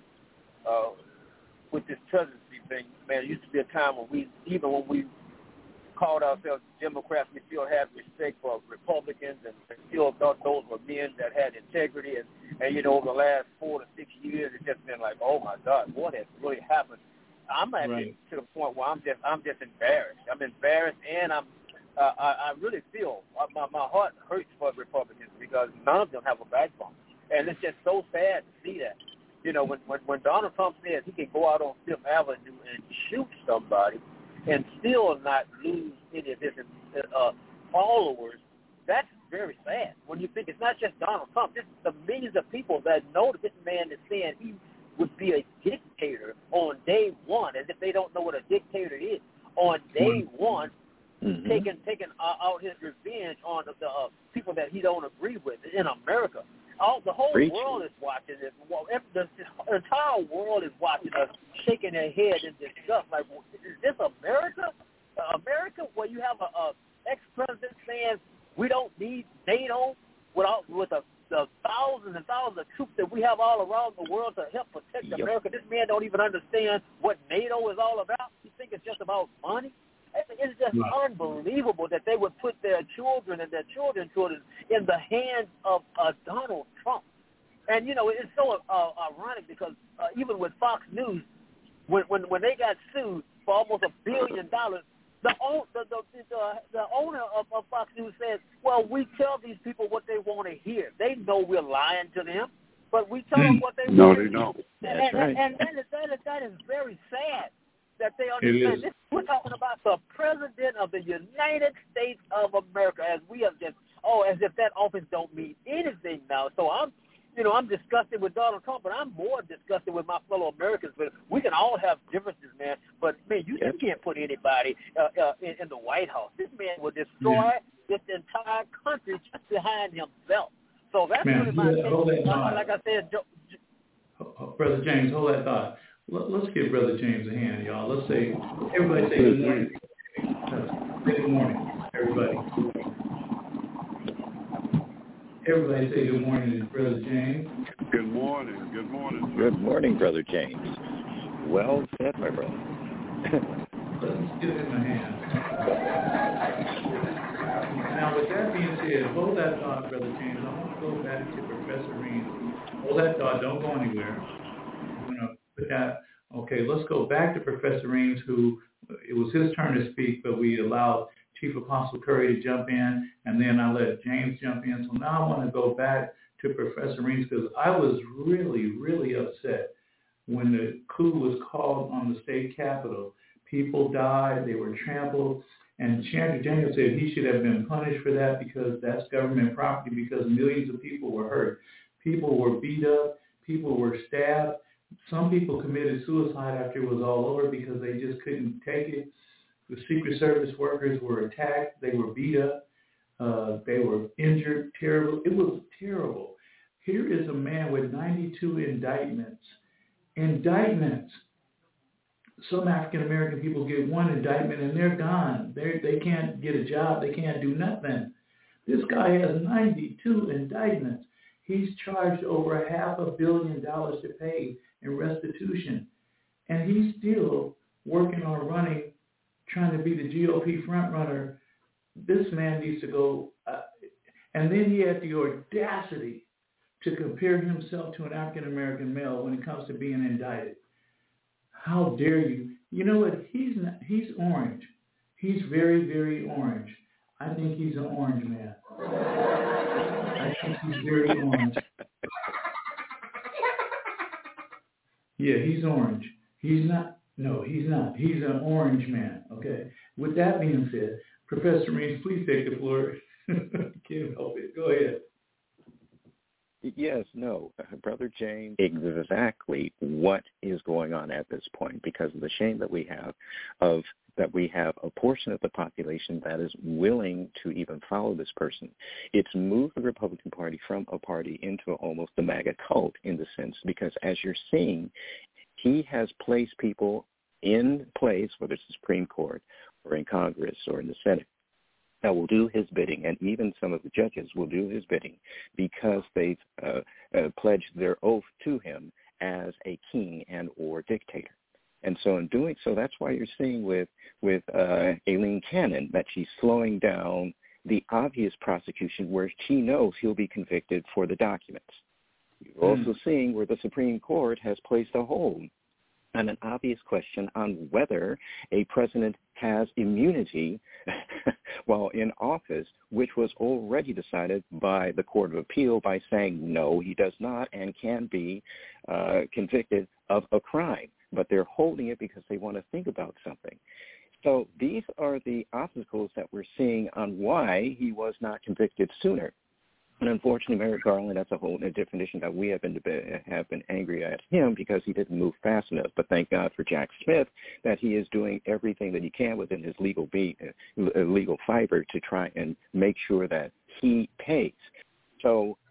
with this presidency thing, man. It used to be a time when we called ourselves Democrats, we still had respect for Republicans and still thought those were men that had integrity. And you know, over the last 4 to 6 years, it's just been like, oh my God, what has really happened? I'm actually to the point where I'm just embarrassed. I'm embarrassed, and I really feel my heart hurts for Republicans because none of them have a backbone, and it's just so sad to see that. You know, when Donald Trump says he can go out on Fifth Avenue and shoot somebody and still not lose any of his followers, that's very sad. When you think it's not just Donald Trump, it's the millions of people that know that this man is saying he would be a dictator on day one, as if they don't know what a dictator is. On day one, taking out his revenge on the people that he don't agree with in America. the whole Preach. world is watching this. Well, the entire world is watching us, shaking their head in disgust. Like, is this America? America, where you have a ex-president saying we don't need NATO with the thousands and thousands of troops that we have all around the world to help protect America. This man don't even understand what NATO is all about. He think it's just about money. It's just unbelievable that they would put their children and their children's children in the hands of Donald Trump. And, you know, it's so ironic because even with Fox News, when they got sued for almost $1 billion, the owner of Fox News said, well, we tell these people what they want to hear. They know we're lying to them, but we tell them what they want to hear. No, they don't. That's right. And that is very sad that they understand. This, we're talking about the President of the United States of America, as we have just, as if that office don't mean anything now. So I'm disgusted with Donald Trump, but I'm more disgusted with my fellow Americans. But we can all have differences, man. But, man, you just can't put anybody in the White House. This man will destroy this entire country just behind himself. So that's really my take. Like I said, Brother James, hold that thought. Let's give Brother James a hand, y'all. Let's say, everybody say good morning. Good morning, everybody. Everybody say good morning to Brother James. Good morning. Good morning. Good morning, Brother James. Well said, my brother. Let's give him a hand. Now, with that being said, hold that thought, Brother James. I want to go back to Professor Reed. Hold that thought. Don't go anywhere. I'm going to put that. Okay, let's go back to Professor Reams, who it was his turn to speak, but we allowed Chief Apostle Curry to jump in, and then I let James jump in. So now I want to go back to Professor Reams because I was really, really upset when the coup was called on the state capitol. People died, they were trampled, and Chandler Daniels said he should have been punished for that because that's government property because millions of people were hurt. People were beat up, people were stabbed. Some people committed suicide after it was all over because they just couldn't take it. The Secret Service workers were attacked. They were beat up. They were injured. Terrible. It was terrible. Here is a man with 92 indictments. Indictments. Some African-American people get one indictment and they're gone. They can't get a job. They can't do nothing. This guy has 92 indictments. He's charged over $500 million to pay in restitution. And he's still working on running, trying to be the GOP frontrunner. This man needs to go. And then he had the audacity to compare himself to an African-American male when it comes to being indicted. How dare you? You know what? He's orange. He's very, very orange. I think he's an orange man. I think he's very orange. Yeah, he's orange. He's not. No, he's not. He's an orange man. Okay. With that being said, Professor Reams, please take the floor. Can't help it. Go ahead. Yes, no, Brother James, exactly what is going on at this point because of the shame that we have that we have a portion of the population that is willing to even follow this person. It's moved the Republican Party from a party into almost the MAGA cult in the sense because as you're seeing, he has placed people in place, whether it's the Supreme Court or in Congress or in the Senate, that will do his bidding, and even some of the judges will do his bidding because they've pledged their oath to him as a king and or dictator. And so in doing so, that's why you're seeing with Aileen Cannon that she's slowing down the obvious prosecution where she knows he'll be convicted for the documents. You're also seeing where the Supreme Court has placed a hold on an obvious question on whether a president has immunity while in office, which was already decided by the Court of Appeal by saying, no, he does not and can be convicted of a crime. But they're holding it because they want to think about something. So these are the obstacles that we're seeing on why he was not convicted sooner. And unfortunately, Merrick Garland, that's a whole different issue that we have been angry at him because he didn't move fast enough. But thank God for Jack Smith that he is doing everything that he can within his legal fiber to try and make sure that he pays. So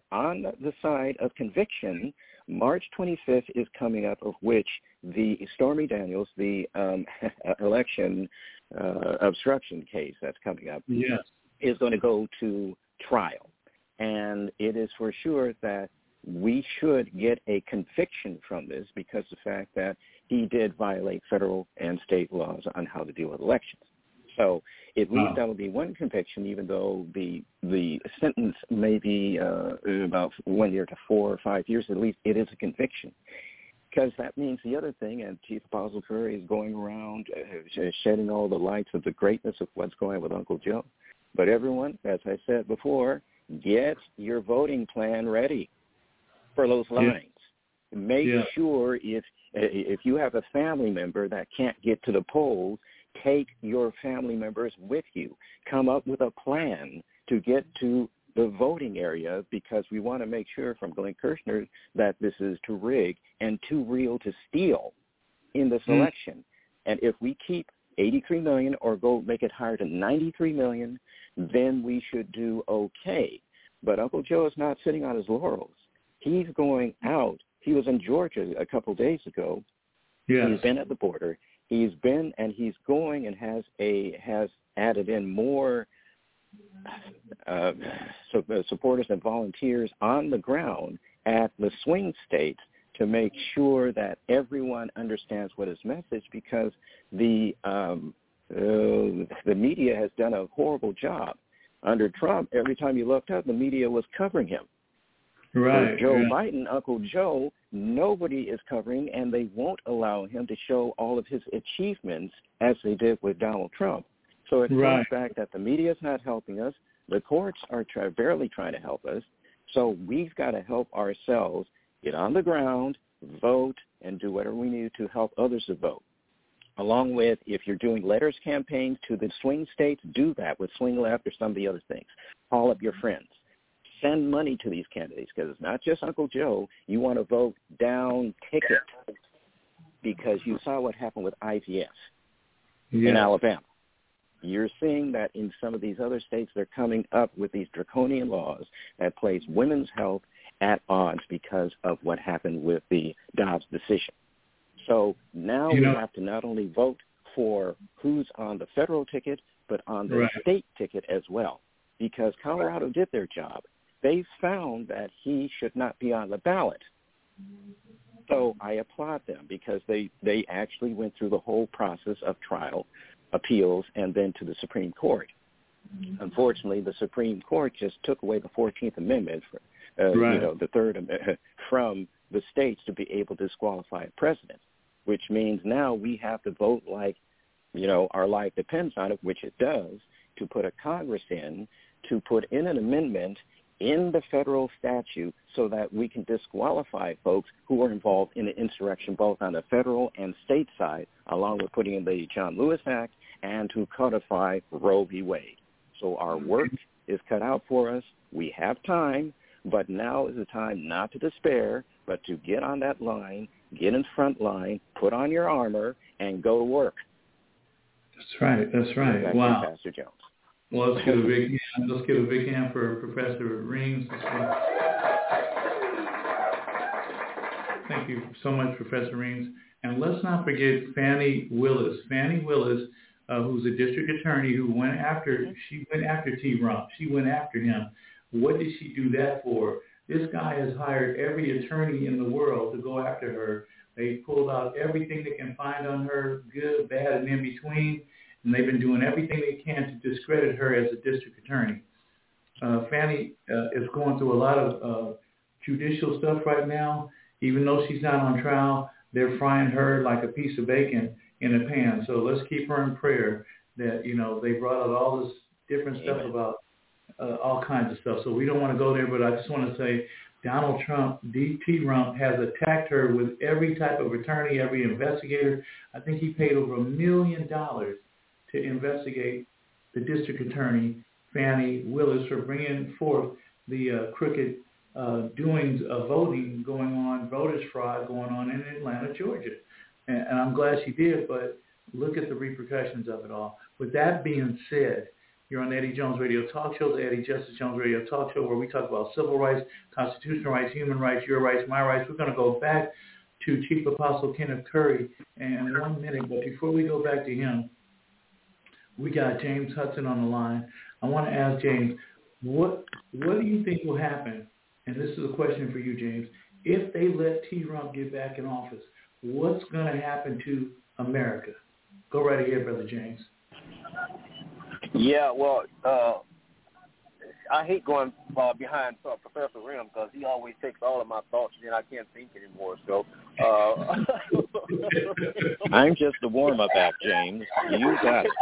on the side of conviction, March 25th is coming up, of which the Stormy Daniels, the election obstruction case that's coming up, is going to go to trial. And it is for sure that we should get a conviction from this because of the fact that he did violate federal and state laws on how to deal with elections. So at least that will be one conviction, even though the sentence may be about 1 year to 4 or 5 years. At least it is a conviction, because that means the other thing. And Chief Apostle Curry is going around shedding all the lights of the greatness of what's going on with Uncle Joe. But everyone, as I said before, get your voting plan ready for those lines. Make sure if you have a family member that can't get to the polls, take your family members with you. Come up with a plan to get to the voting area, because we want to make sure from Glenn Kirshner that this is too rigged and too real to steal in this election. And if we keep 83 million or go make it higher to 93 million, then we should do okay. But Uncle Joe is not sitting on his laurels. He's going out. He was in Georgia a couple days ago. He's been at the border. He's been and he's going and has added in more supporters and volunteers on the ground at the swing states to make sure that everyone understands what his message, because the media has done a horrible job. Under Trump, every time you looked up, the media was covering him. Right. For Joe Biden, Uncle Joe, nobody is covering, and they won't allow him to show all of his achievements as they did with Donald Trump. So it comes back that the media is not helping us. The courts are barely trying to help us. So we've got to help ourselves get on the ground, vote, and do whatever we need to help others to vote. Along with, if you're doing letters campaigns to the swing states, do that with Swing Left or some of the other things. Call up your friends. Send money to these candidates, because it's not just Uncle Joe. You want to vote down ticket, because you saw what happened with IVF in Alabama. You're seeing that in some of these other states, they're coming up with these draconian laws that place women's health at odds because of what happened with the Dobbs decision. So now we have to not only vote for who's on the federal ticket, but on the state ticket as well, because Colorado did their job. They found that he should not be on the ballot. So I applaud them, because they actually went through the whole process of trial, appeals, and then to the Supreme Court. Unfortunately, the Supreme Court just took away the 14th Amendment, the Third Amendment, from the states to be able to disqualify a president, which means now we have to vote like, our life depends on it, which it does, to put a Congress in, to put in an amendment in the federal statute so that we can disqualify folks who are involved in the insurrection, both on the federal and state side, along with putting in the John Lewis Act, and to codify Roe v. Wade. So our work is cut out for us. We have time, but now is the time not to despair, but to get on that line, get in front line, put on your armor, and go to work. That's right. That's right. Back wow. to Pastor Jones. Well, let's give a big hand. Let's give a big hand for Professor Rings. Thank you so much, Professor Rings. And let's not forget Fani Willis. Fani Willis, who's a district attorney who went after T. Rump. She went after him. What did she do that for? This guy has hired every attorney in the world to go after her. They pulled out everything they can find on her, good, bad, and in between. And they've been doing everything they can to discredit her as a district attorney. Fani is going through a lot of judicial stuff right now. Even though she's not on trial, they're frying her like a piece of bacon in a pan. So let's keep her in prayer that, they brought out all this different stuff about all kinds of stuff. So we don't want to go there, but I just want to say Donald Trump, T. Rump, has attacked her with every type of attorney, every investigator. I think he paid over $1 million to investigate the district attorney, Fani Willis, for bringing forth the crooked doings of voting going on, voters fraud going on in Atlanta, Georgia. And I'm glad she did, but look at the repercussions of it all. With that being said, You're on the Eddie Jones Radio Talk Show, the Eddie Justice Jones Radio Talk Show, where we talk about civil rights, constitutional rights, human rights, your rights, my rights. We're going to go back to Chief Apostle Kenneth Curry in 1 minute. But before we go back to him, we got James Hudson on the line. I want to ask James, what do you think will happen? And this is a question for you, James. If they let T. Rump get back in office, what's going to happen to America? Go right ahead, Brother James. Yeah, well, I hate going behind Professor Rim because he always takes all of my thoughts and then I can't think anymore. So I'm just the warm-up act, James. You got it.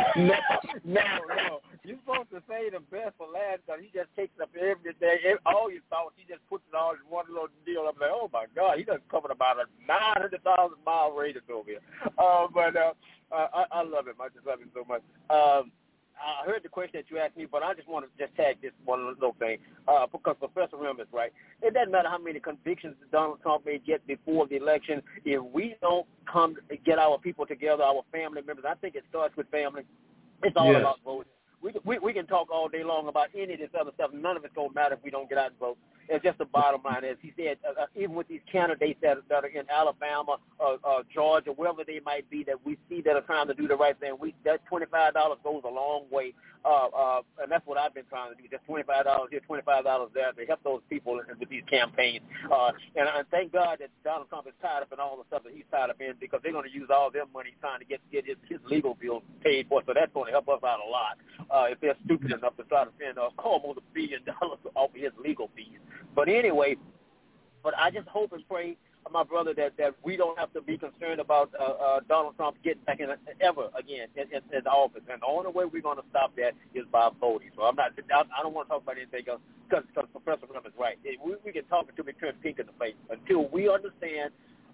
No. You're supposed to say the best for last because he just takes up everything, all your thoughts. He just puts it all in one little deal. I'm like, oh, my God, he doesn't cover about a 900,000-mile radius over here. But I love him. I just love him so much. I heard the question that you asked me, but I just want to just tag this one little thing because Professor Rim is right. It doesn't matter how many convictions Donald Trump may get before the election. If we don't come get our people together, our family members, I think it starts with family. It's all about voting. We can talk all day long about any of this other stuff. None of it's going to matter if we don't get out and vote. It's just the bottom line. As he said, even with these candidates that are in Alabama, Georgia, wherever they might be, that we see that are trying to do the right thing, that $25 goes a long way. And that's what I've been trying to do, just $25 here, $25 there to help those people with these campaigns. And thank God that Donald Trump is tied up in all the stuff that he's tied up in because they're going to use all their money trying to get his legal bills paid for. So that's going to help us out a lot if they're stupid enough to try to spend almost $1 billion off of his legal fees. But anyway, I just hope and pray, my brother, that we don't have to be concerned about Donald Trump getting back in ever again in the office. And the only way we're going to stop that is by voting. So I don't want to talk about anything else because Professor Rim is right. We can talk until we turn pink in the face. Until we understand,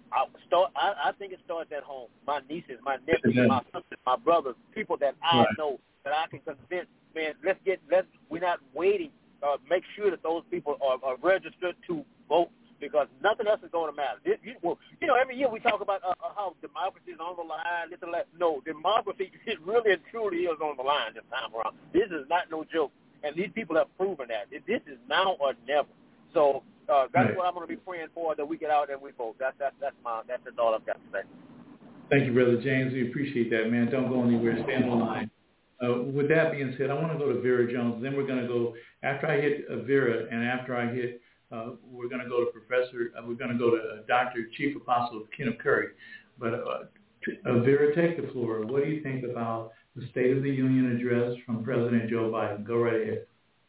I think it starts at home. My nieces, my nephews, my sisters, my brothers, people that I know that I can convince, man, we're not waiting. Make sure that those people are registered to vote because nothing else is going to matter. Every year we talk about how democracy is on the line, this and that. No, democracy it really and truly is on the line this time around. This is not no joke, and these people have proven that. This is now or never. So that's what I'm going to be praying for, that we get out and we vote. That's all I've got to say. Thank you, Brother James. We appreciate that, man. Don't go anywhere. Stay on the line. With that being said, I want to go to Vera Jones. Then we're going to go, after I hit Vera and after I hit, we're going to go to we're going to go to Dr. Chief Apostle Kenneth Curry. But Vera, take the floor. What do you think about the State of the Union address from President Joe Biden? Go right ahead.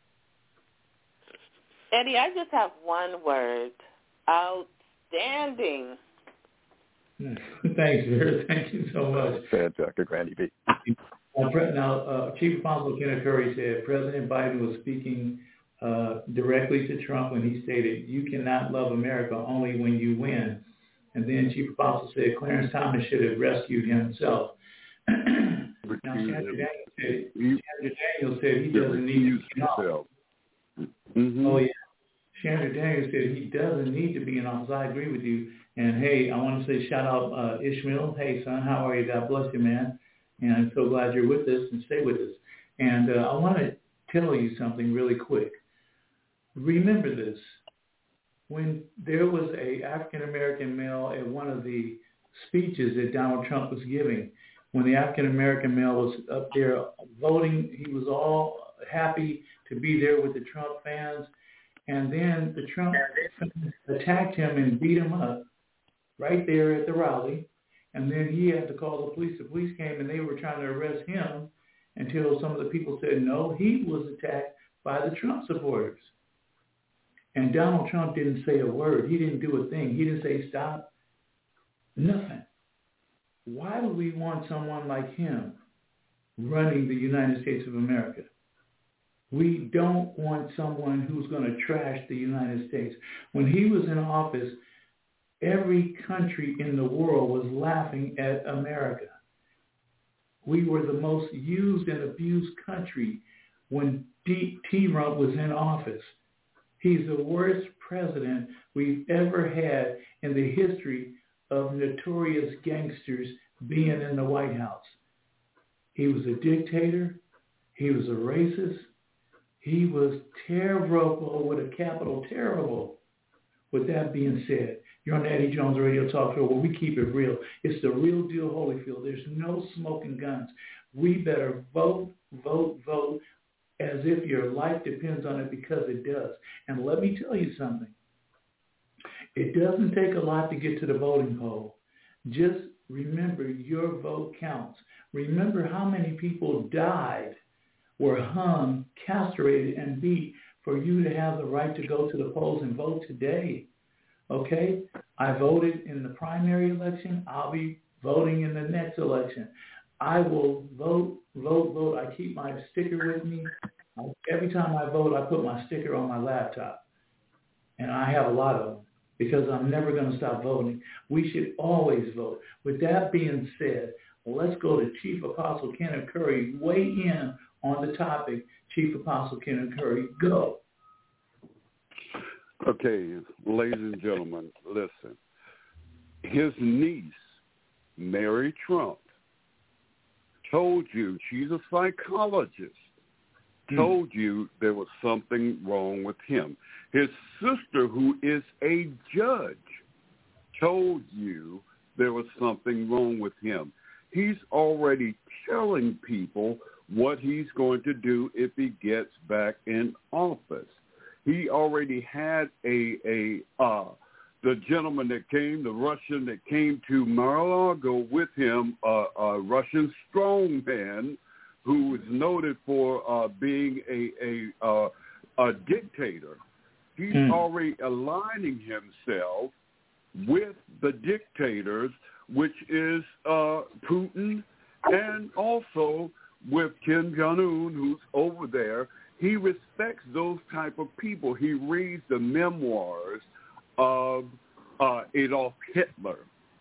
Eddie, I just have one word. Outstanding. Thanks, Vera. Thank you so much. Dr. Grandy B. Now, Chief Apostle Kenneth Curry said President Biden was speaking directly to Trump when he stated, "You cannot love America only when you win." And then Chief Apostle said Clarence Thomas should have rescued himself. Now, Chandra Daniels said he doesn't need to be in office. Oh, yeah. Chandra Daniels said he doesn't need to be in office. I agree with you. And, hey, I want to say shout out Ishmael. Hey, son, how are you? God bless you, man. And I'm so glad you're with us and stay with us. And I want to tell you something really quick. Remember this. When there was a African-American male at one of the speeches that Donald Trump was giving, when the African-American male was up there voting, he was all happy to be there with the Trump fans. And then the Trump fans attacked him and beat him up right there at the rally. And then he had to call the police. The police came and they were trying to arrest him until some of the people said, no, he was attacked by the Trump supporters. And Donald Trump didn't say a word. He didn't do a thing. He didn't say stop. Nothing. Why do we want someone like him running the United States of America? We don't want someone who's going to trash the United States. When he was in office, every country in the world was laughing at America. We were the most used and abused country when T. Rump was in office. He's the worst president we've ever had in the history of notorious gangsters being in the White House. He was a dictator. He He was a racist. He was terrible with a capital terrible. With that being said, you're on the Eddie Jones Radio Talk Show where we keep it real. It's the real deal, Holyfield. There's no smoking guns. We better vote, vote, vote as if your life depends on it, because it does. And let me tell you something. It doesn't take a lot to get to the voting poll. Just remember your vote counts. Remember how many people died, were hung, castrated, and beat for you to have the right to go to the polls and vote today. Okay? I voted in the primary election. I'll be voting in the next election. I will vote, vote, vote. I keep my sticker with me. Every time I vote, I put my sticker on my laptop. And I have a lot of them because I'm never going to stop voting. We should always vote. With that being said, let's go to Chief Apostle Kenneth Curry. Weigh in on the topic. Chief Apostle Kenneth Curry, go. Okay, ladies and gentlemen, listen. His niece, Mary Trump, told you, she's a psychologist, told you there was something wrong with him. His sister, who is a judge, told you there was something wrong with him. He's already telling people what he's going to do if he gets back in office. He already had the gentleman that came, the Russian that came to Mar-a-Lago with him, a Russian strongman who was noted for being a dictator. He's already aligning himself with the dictators, which is Putin, and also with Kim Jong-un, who's over there. He respects those type of people. He reads the memoirs of Adolf Hitler,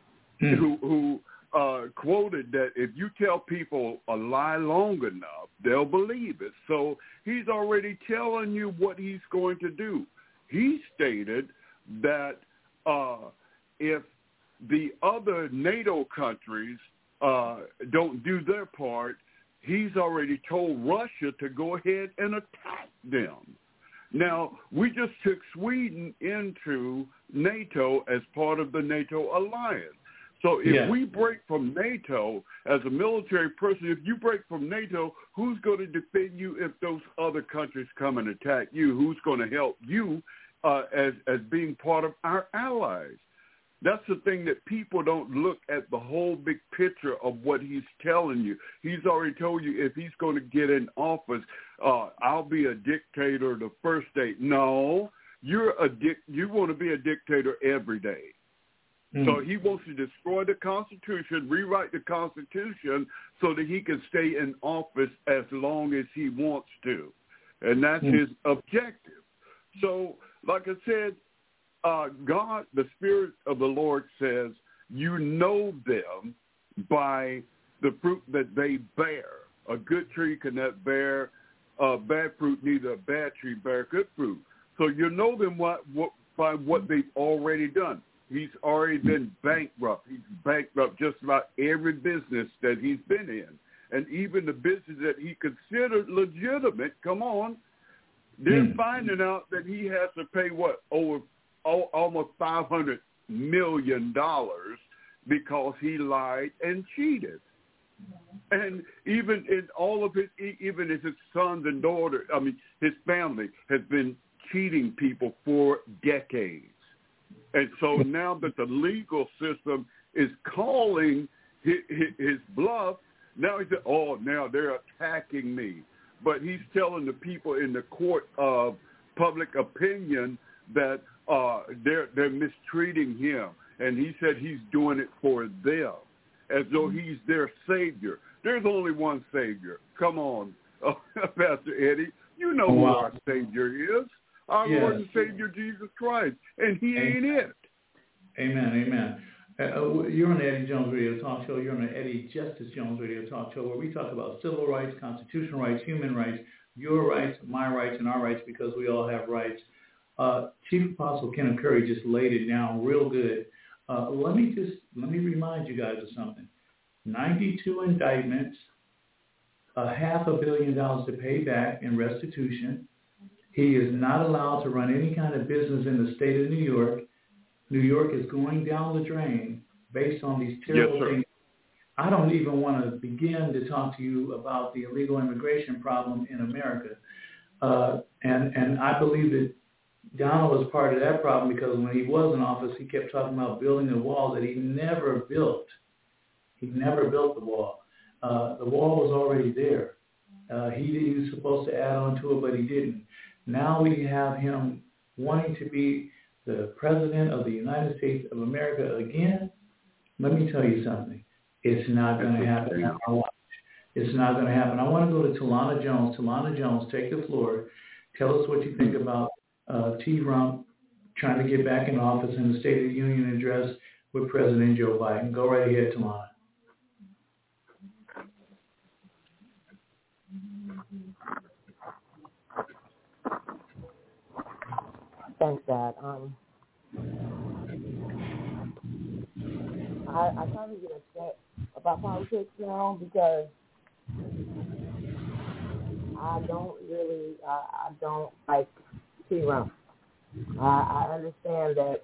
who quoted that if you tell people a lie long enough, they'll believe it. So he's already telling you what he's going to do. He stated that if the other NATO countries don't do their part, he's already told Russia to go ahead and attack them. Now, we just took Sweden into NATO as part of the NATO alliance. So if we break from NATO as a military person, if you break from NATO, who's going to defend you if those other countries come and attack you? Who's going to help you as being part of our allies? That's the thing that people don't look at the whole big picture of what he's telling you. He's already told you if he's going to get in office, I'll be a dictator the first day. No, you want to be a dictator every day. So he wants to destroy the Constitution, rewrite the Constitution so that he can stay in office as long as he wants to. And that's his objective. So, like I said, God, the Spirit of the Lord says, you know them by the fruit that they bear. A good tree cannot bear bad fruit, neither a bad tree bear good fruit. So you know them by what they've already done. He's already been bankrupt. He's bankrupt just about every business that he's been in. And even the business that he considered legitimate, come on, they're finding out that he has to pay over almost $500 million because he lied and cheated. And even in all of even his sons and daughters, his family has been cheating people for decades. And so now that the legal system is calling his bluff, now he said, now they're attacking me. But he's telling the people in the court of public opinion that they're mistreating him. And he said he's doing it for them, as though he's their savior. There's only one savior. Come on, Pastor Eddie. You know who our savior is. Our Lord and Savior Jesus Christ. And he ain't it. Amen. You're on the Eddie Jones Radio Talk Show. You're on the Eddie Justice Jones Radio Talk Show, where we talk about civil rights, constitutional rights, human rights, your rights, my rights, and our rights, because we all have rights. Chief Apostle Kenneth Curry just laid it down real good. Let me remind you guys of something. 92 indictments, $500 million to pay back in restitution. He is not allowed to run any kind of business in the state of New York. New York is going down the drain based on these terrible things. I don't even want to begin to talk to you about the illegal immigration problem in America. And I believe that Donald was part of that problem because when he was in office, he kept talking about building a wall that he never built. He never built the wall. The wall was already there. He was supposed to add on to it, but he didn't. Now we have him wanting to be the president of the United States of America again. Let me tell you something. It's not going to happen. It's not going to happen. I want to go to Talana Jones. Talana Jones, take the floor. Tell us what you think about T. Rump trying to get back in office in the State of the Union address with President Joe Biden. Go right ahead, Talana. Thanks, Dad. I kind of get upset about politics now because I don't like T-Rump. I understand that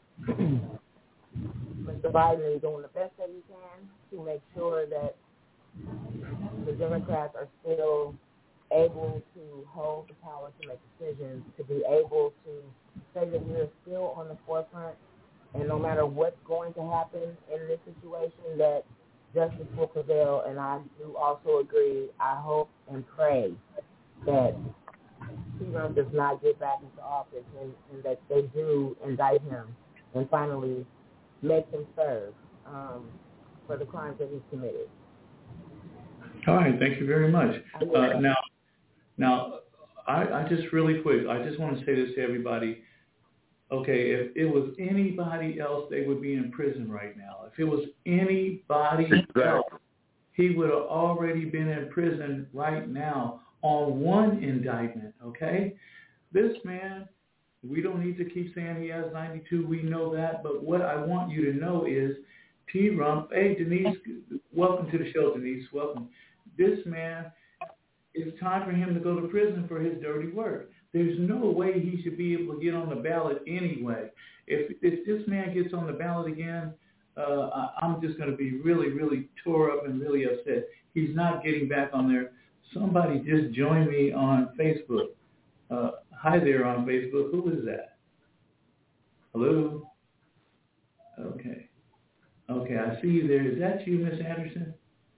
Mr. Biden is doing the best that he can to make sure that the Democrats are still able to hold the power to make decisions, to be able to say that we're still on the forefront, and no matter what's going to happen in this situation, that justice will prevail. And I do also agree, I hope and pray that T-Rump does not get back into office and that they do indict him and finally make him serve for the crimes that he's committed. All right, thank you very much. Now, I just really quick, I just want to say this to everybody. Okay, if it was anybody else, they would be in prison right now. If it was anybody else, he would have already been in prison right now on one indictment, okay? This man, we don't need to keep saying he has 92. We know that. But what I want you to know is T-Rump. Hey, Denise, welcome to the show, Denise. Welcome. This man, it's time for him to go to prison for his dirty work. There's no way he should be able to get on the ballot anyway. If this man gets on the ballot again, I'm just going to be really, really tore up and really upset. He's not getting back on there. Somebody just joined me on Facebook. Hi there on Facebook. Who is that? Hello? Okay, I see you there. Is that you, Miss Anderson?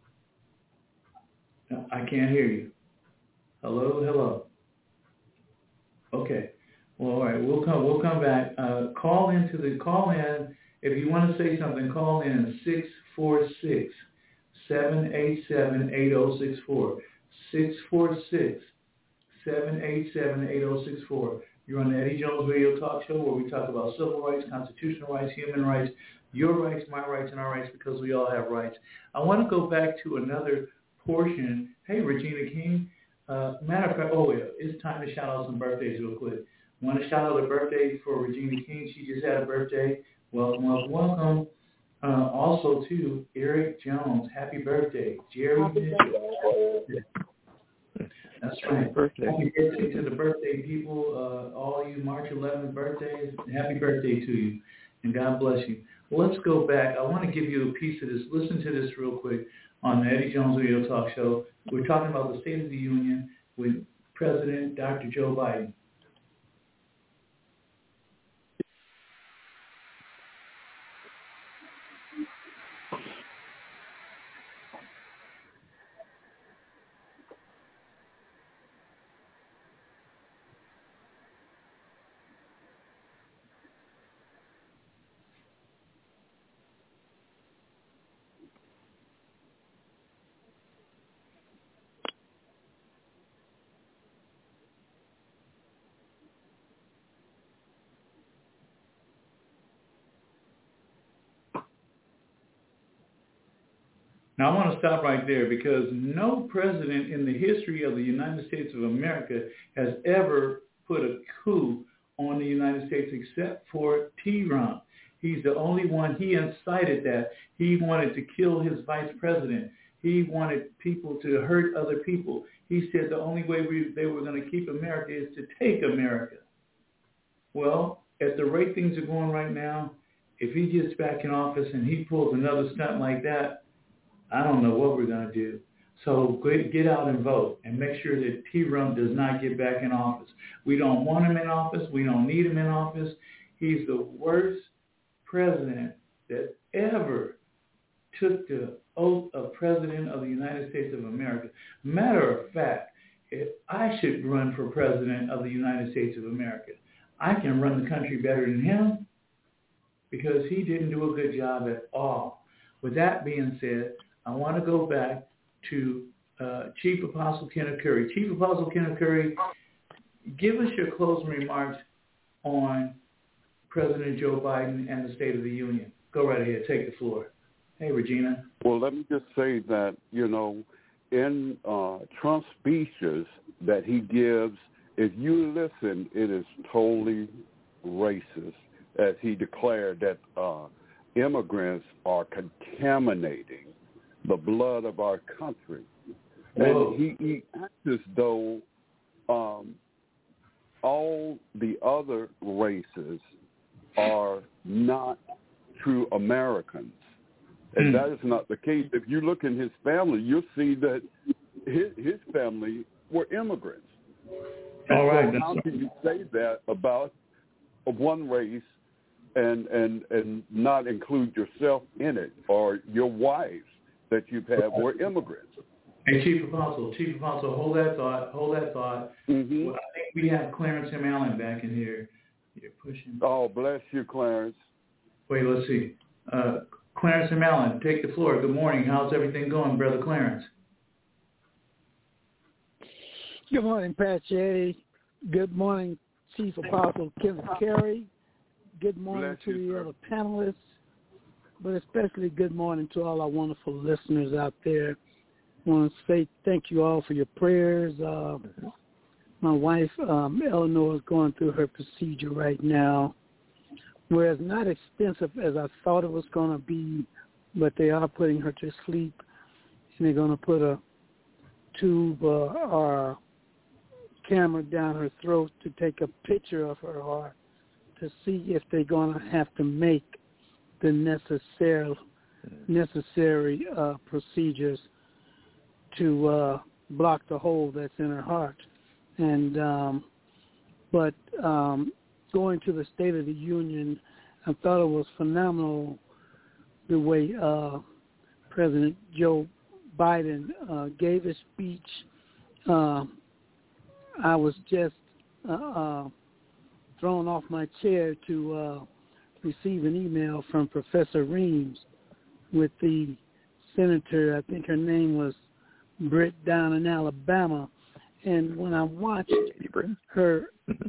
No, I can't hear you. Hello? Okay. Well, all right. We'll come back. Call in. If you want to say something, call in 646-787-8064. 646-787-8064. You're on the Eddie Jones Radio Talk Show where we talk about civil rights, constitutional rights, human rights, your rights, my rights, and our rights because we all have rights. I want to go back to another portion. Hey, Regina King. Matter of fact, it's time to shout out some birthdays real quick. I want to shout out a birthday for Regina King. She just had a birthday. Welcome. Also, to Eric Jones. Happy birthday. Jerry. Happy birthday. That's right. Happy birthday to the birthday people. All you March 11th birthdays. Happy birthday to you. And God bless you. Well, let's go back. I want to give you a piece of this. Listen to this real quick on the Eddie Jones Radio Talk Show. We're talking about the State of the Union with President Dr. Joe Biden. Now, I want to stop right there because no president in the history of the United States of America has ever put a coup on the United States except for T-Rump. He's the only one. He incited that. He wanted to kill his vice president. He wanted people to hurt other people. He said the only way they were going to keep America is to take America. Well, at the rate things are going right now, if he gets back in office and he pulls another stunt like that, I don't know what we're going to do. So get out and vote and make sure that T-Rump does not get back in office. We don't want him in office. We don't need him in office. He's the worst president that ever took the oath of President of the United States of America. Matter of fact, if I should run for President of the United States of America, I can run the country better than him because he didn't do a good job at all. With that being said, I want to go back to Chief Apostle Kenneth Curry. Chief Apostle Kenneth Curry, give us your closing remarks on President Joe Biden and the State of the Union. Go right ahead. Take the floor. Hey, Regina. Well, let me just say that, in Trump's speeches that he gives, if you listen, it is totally racist, as he declared that immigrants are contaminating the blood of our country. Whoa. And he acts as though all the other races are not true Americans. And that is not the case. If you look in his family, you'll see that his family were immigrants. All right. So how can you say that about one race and not include yourself in it, or your wives that you've had were immigrants? Hey, Chief Apostle, hold that thought. Mm-hmm. Well, I think we have Clarence M. Allen back in here. You're pushing. Oh, bless you, Clarence. Wait, let's see. Clarence M. Allen, take the floor. Good morning. How's everything going, Brother Clarence? Good morning, Pastor Eddie. Good morning, Chief Apostle Kenneth Curry. Good morning to the other panelists, but especially good morning to all our wonderful listeners out there. I want to say thank you all for your prayers. My wife, Eleanor, is going through her procedure right now, where it's not expensive as I thought it was going to be, but they are putting her to sleep, and they're going to put a tube or camera down her throat to take a picture of her heart to see if they're going to have to make the necessary procedures to block the hole that's in her heart. And but going to the State of the Union, I thought it was phenomenal the way President Joe Biden gave his speech. I was just thrown off my chair to receive an email from Professor Reams with the senator, I think her name was Britt, down in Alabama. And when I watched her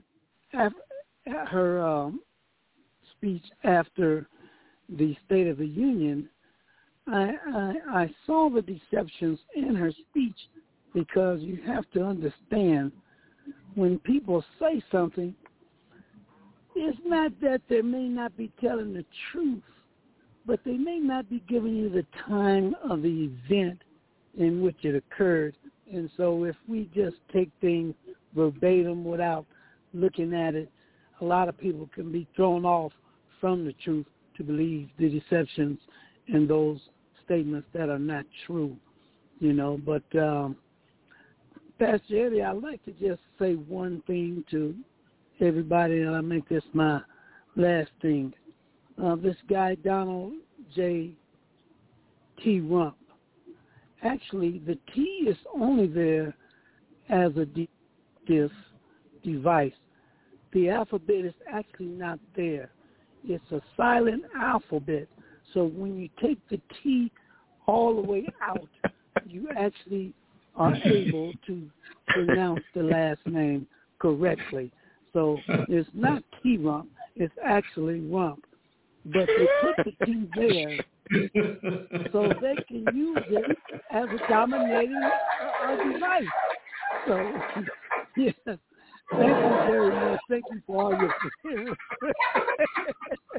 speech after the State of the Union, I saw the deceptions in her speech, because you have to understand, when people say something, it's not that they may not be telling the truth, but they may not be giving you the time of the event in which it occurred. And so if we just take things verbatim without looking at it, a lot of people can be thrown off from the truth to believe the deceptions and those statements that are not true, But Pastor Eddie, I'd like to just say one thing to everybody, and I'll make this my last thing. This guy, Donald J. T. Rump, actually, the T is only there as a device. The alphabet is actually not there. It's a silent alphabet. So when you take the T all the way out, you actually are able to pronounce the last name correctly. So it's not T-Rump, it's actually Rump. But they put the T there so they can use it as a dominating device. So, yes, thank you very much. Thank you for all your prayers.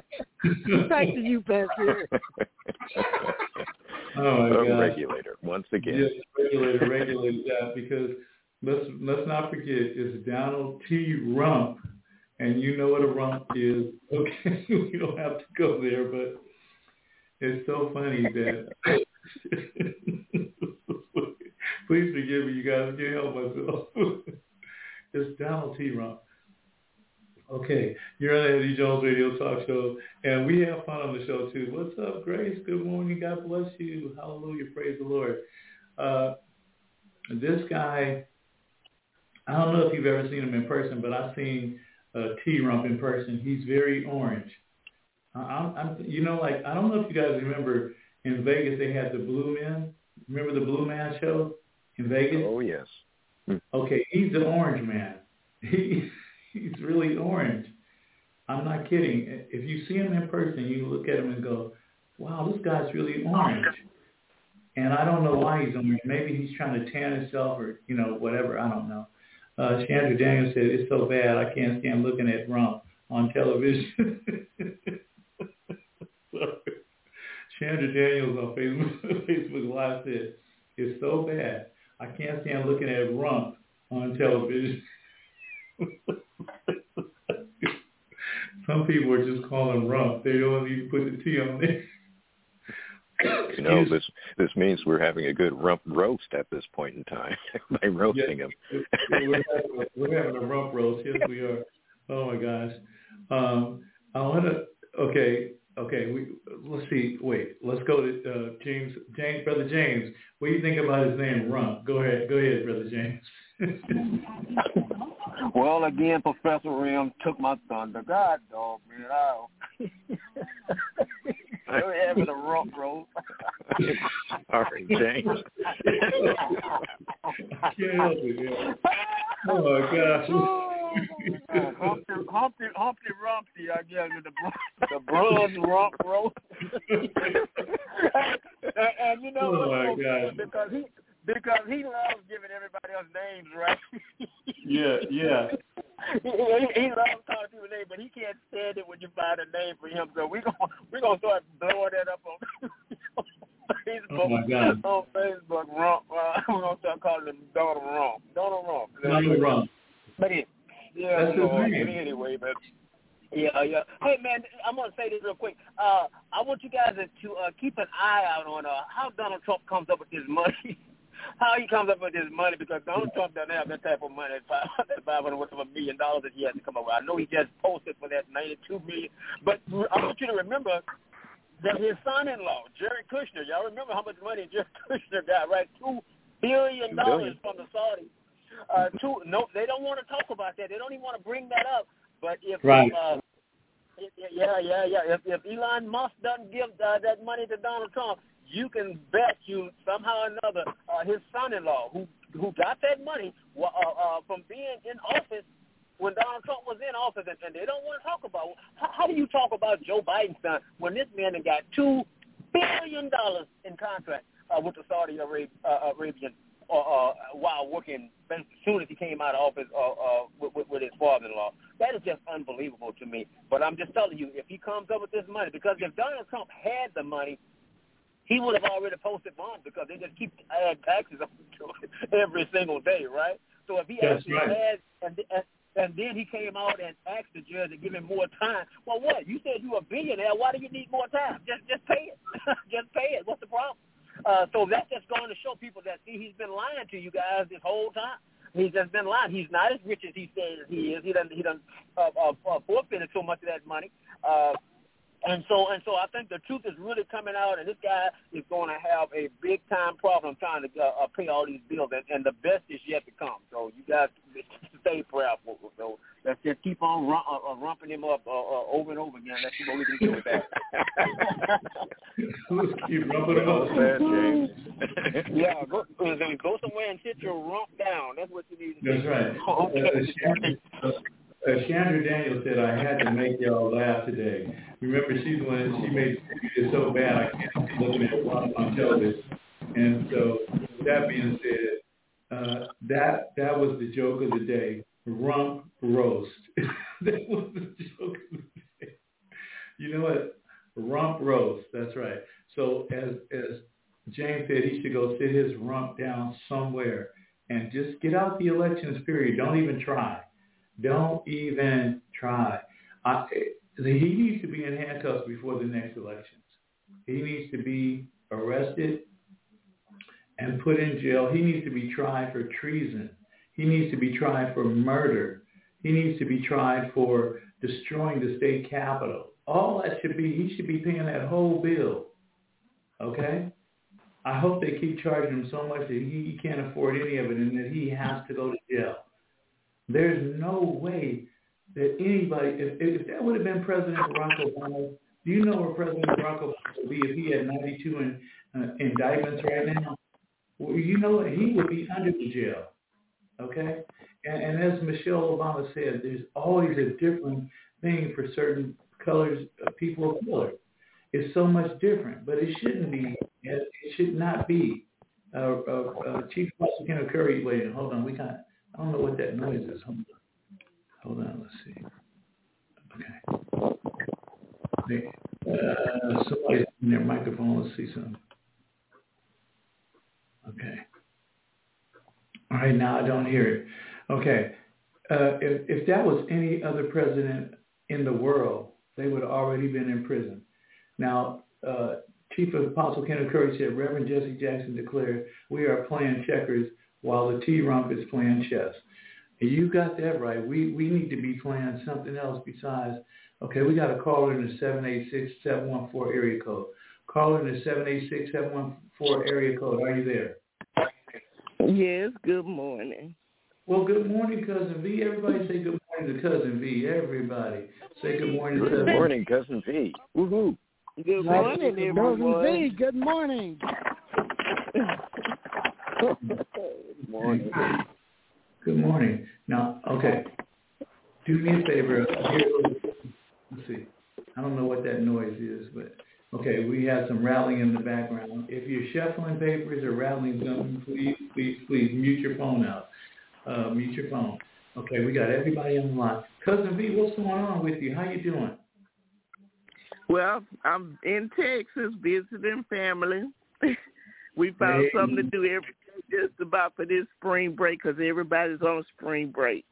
Back to you, Pastor. Oh, my God. Regulator, once again. Yes, regulate that, because let's not forget it's Donald T. Rump, and you know what a rump is. Okay, we don't have to go there, but it's so funny that. Please forgive me, you guys. I can't help myself. It's Donald T. Rump. Okay, you're on the Eddie Jones Radio Talk Show, and we have fun on the show, too. What's up, Grace? Good morning. God bless you. Hallelujah. Praise the Lord. This guy, I don't know if you've ever seen him in person, but I've seen T. Rump in person. He's very orange. I don't know if you guys remember in Vegas they had the Blue Men. Remember the Blue Man show in Vegas? Oh, yes. Okay, he's the orange man. He's really orange. I'm not kidding. If you see him in person, you look at him and go, wow, this guy's really orange. And I don't know why he's orange. Maybe he's trying to tan himself or, whatever. I don't know. Chandra Daniels said, it's so bad I can't stand looking at Rump on television. Chandra Daniels on Facebook Live said, it's so bad I can't stand looking at Rump on television. Some people are just calling Rump. They don't even put the T on there. This means we're having a good Rump roast at this point in time by roasting him. We're having a Rump roast. Yes, we are. Oh my gosh. I want to. Okay. Let's see. Wait. Let's go to James. Brother James. What do you think about his name, Rump? Go ahead, Brother James. Well, again, Professor Rim took my thunder. God, dog, man. We're having a Rump roast. All right, James. I can't help it, man. Oh my gosh. Humpty Rumpty, I guess, the bronze Rump roast. and you know, oh my gosh. Because he loves giving everybody else names, right? Yeah. He loves calling people names, but he can't stand it when you find a name for him. So we're gonna start blowing that up on Facebook. Oh my God. On Facebook, Rump. We're gonna start calling him Donald Rump. Donald Rump. But that's his name. Anyway, but. Yeah. Hey, man, I'm going to say this real quick. I want you guys to keep an eye out on how Donald Trump comes up with his money. How he comes up with his money, because Donald Trump doesn't have that type of money, $500 million that he has to come up with. I know he just posted for that $92 million, but I want you to remember that his son-in-law, Jared Kushner, y'all remember how much money Jared Kushner got, right? $2 billion from the Saudis. No, they don't want to talk about that. They don't even want to bring that up. But if if Elon Musk doesn't give that money to Donald Trump, you can bet you somehow or another his son-in-law, who got that money from being in office when Donald Trump was in office, and they don't want to talk about how do you talk about Joe Biden's son when this man got $2 billion in contract with the Saudi Arabian while working as soon as he came out of office with his father-in-law. That is just unbelievable to me. But I'm just telling you, if he comes up with this money, because if Donald Trump had the money, he would have already posted bonds, because they just keep adding taxes to it every single day, right? So if he actually had, and then he came out and asked the judge to give him more time. Well, what? You said you were a billionaire. Why do you need more time? Just pay it. Just pay it. What's the problem? So that's just going to show people that, see, he's been lying to you guys this whole time. He's just been lying. He's not as rich as he says he is. He done forfeited so much of that money. And so I think the truth is really coming out, and this guy is going to have a big-time problem trying to pay all these bills, and the best is yet to come. So you guys stay prayerful. So let's just keep on rumping him up over and over again. Let's see what we can do with that. Let's keep rumping him up. Yeah, go somewhere and sit your rump down. That's what you need to do. That's right. Chandra Daniels said, I had to make y'all laugh today. Remember, she's the one, she made it so bad I can't see looking at Rump on television. And so, that being said, that was the joke of the day, Rump roast. That was the joke of the day. You know what? Rump roast, that's right. So as James said he should go sit his rump down somewhere and just get out the elections, period. Don't even try. Don't even try. He needs to be in handcuffs before the next elections. He needs to be arrested and put in jail. He needs to be tried for treason. He needs to be tried for murder. He needs to be tried for destroying the state capitol. All that he should be paying that whole bill. Okay? I hope they keep charging him so much that he can't afford any of it and that he has to go to jail. There's no way that anybody, if that would have been President Barack Obama, do you know where President Barack Obama would be if he had 92 indictments right now? Well, you know what? He would be under the jail. Okay? And as Michelle Obama said, there's always a different thing for certain colors, people of color. It's so much different, but it shouldn't be. It should not be. Chief Prosecutor Curry, wait, hold on. I don't know what that noise is. Hold on, let's see. Okay. Somebody's in their microphone. Let's see something. Okay. All right, now I don't hear it. Okay. If that was any other president in the world, they would have already been in prison. Now, Chief Apostle Kenneth Curry said, Reverend Jesse Jackson declared, we are playing checkers while the T-Rump is playing chess. And you got that right. We need to be playing something else besides, okay, we got a caller in the 786-714 area code. Caller in the 786-714 area code. Are you there? Yes, good morning. Well, good morning, Cousin V. Everybody say good morning to Cousin V. Everybody say good morning to Cousin V. Good morning, Cousin V. Woohoo. Good morning, everyone. Cousin V, good morning. Good morning. Good morning. Now, okay, do me a favor. Let's see. I don't know what that noise is, but okay, we have some rattling in the background. If you're shuffling papers or rattling something, please mute your phone out. Mute your phone. Okay, we got everybody on the line. Cousin V, what's going on with you? How you doing? Well, I'm in Texas visiting family. We found something to do every day just about for this spring break because everybody's on spring break.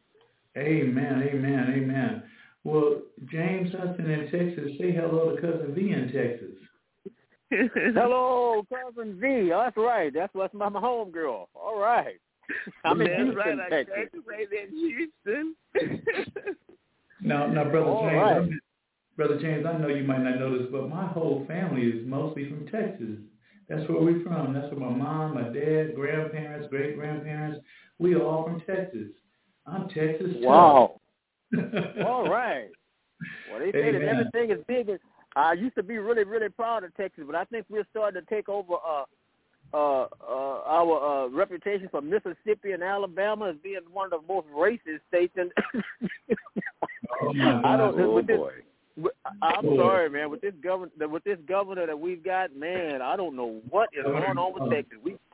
Amen. Well, James Hudson in Texas, say hello to Cousin V in Texas. Hello, Cousin V. Oh, that's right. That's my home girl. All right. I'm in Houston, Texas. I graduated in Houston. Now, Brother James, I know you might not know this, but my whole family is mostly from Texas. That's where we're from. That's where my mom, my dad, grandparents, great-grandparents, we are all from Texas. I'm Texas. Wow. All right. Well, they say that everything is big. I used to be really, really proud of Texas, but I think we're starting to take over our reputation for Mississippi and Alabama as being one of the most racist states. And I'm sorry, man. With this governor that we've got, man, I don't know what is going on with Texas.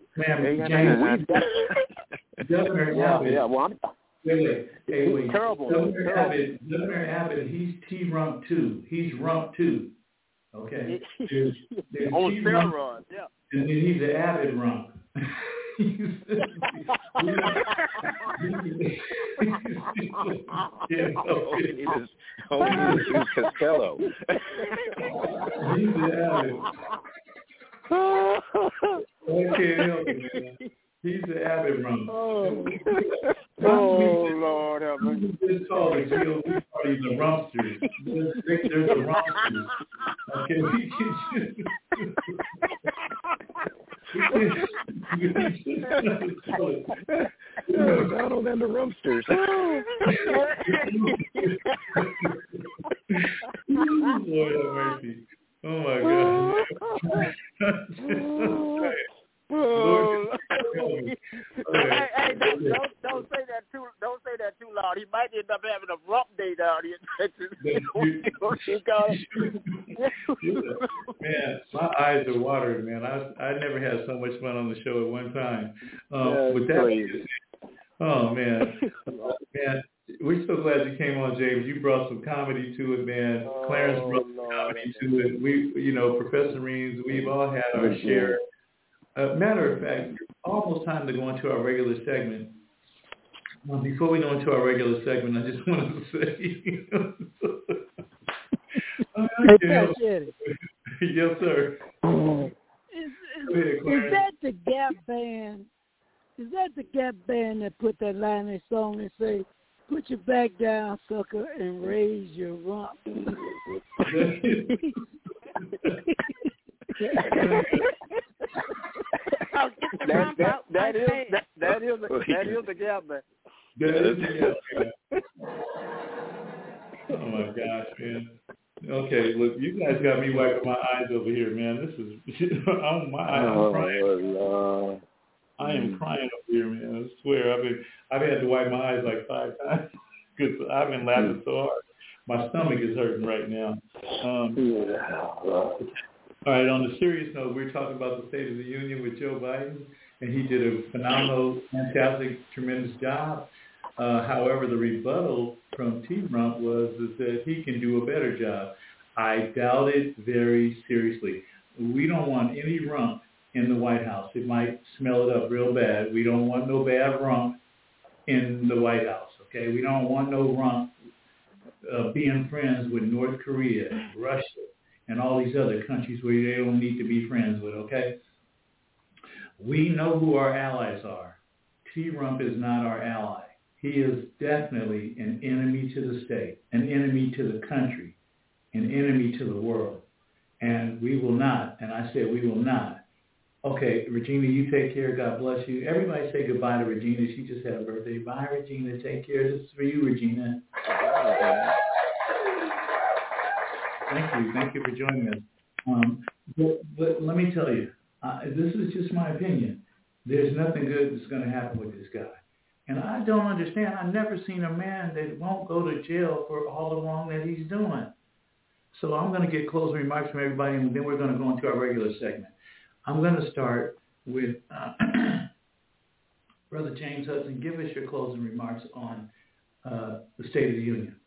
Wait. Terrible. Governor Abbott, he's T-Rump too. He's Rump too. Okay. There's on T-Rump, steroids, yeah. and then he's the Abbott Rump. Costello. He's the Abbott. I can't help it, man. He's the Abbott Rump. Lord have mercy. It's called the GOP party, the Rumpsters. There's the Rumpsters. Okay, Donald and the Rumpsters. Lord have mercy. Oh my God. Hey, don't say that too. Don't say that too loud. He might end up having a rump day down here in Texas. Man, my eyes are watering, man. I never had so much fun on the show at one time. With that, oh man, we're so glad you came on, James. You brought some comedy to it, man. Clarence brought some comedy to it. We, Professor Reams, we've all had our share Matter of fact, almost time to go into our regular segment. Before we go into our regular segment, I just wanted to say, yes, sir. Is that the Gap Band? Is that the Gap Band that put that line in their song and say, "Put your back down, sucker, and raise your rump"? That is the Gap Band. Oh my gosh, man. Okay, look, you guys got me wiping my eyes over here, man. This is I'm crying. I am crying over here, man. I swear, I've had to wipe my eyes like 5 times because I've been laughing so hard. My stomach is hurting right now. All right, on the serious note, we're talking about the State of the Union with Joe Biden, and he did a phenomenal, fantastic, tremendous job. However, the rebuttal from T-Rump was that he can do a better job. I doubt it very seriously. We don't want any rump in the White House. It might smell it up real bad. We don't want no bad rump in the White House, okay? We don't want no rump being friends with North Korea, Russia, and all these other countries where they don't need to be friends with, okay? We know who our allies are. T-Rump is not our ally. He is definitely an enemy to the state, an enemy to the country, an enemy to the world. And we will not, and I said we will not. Okay, Regina, you take care. God bless you. Everybody say goodbye to Regina. She just had a birthday. Bye, Regina. Take care. This is for you, Regina. Thank you. Thank you for joining us. But let me tell you, this is just my opinion. There's nothing good that's going to happen with this guy. And I don't understand. I've never seen a man that won't go to jail for all the wrong that he's doing. So I'm going to get closing remarks from everybody, and then we're going to go into our regular segment. I'm going to start with Brother James Hudson. Give us your closing remarks on the State of the Union.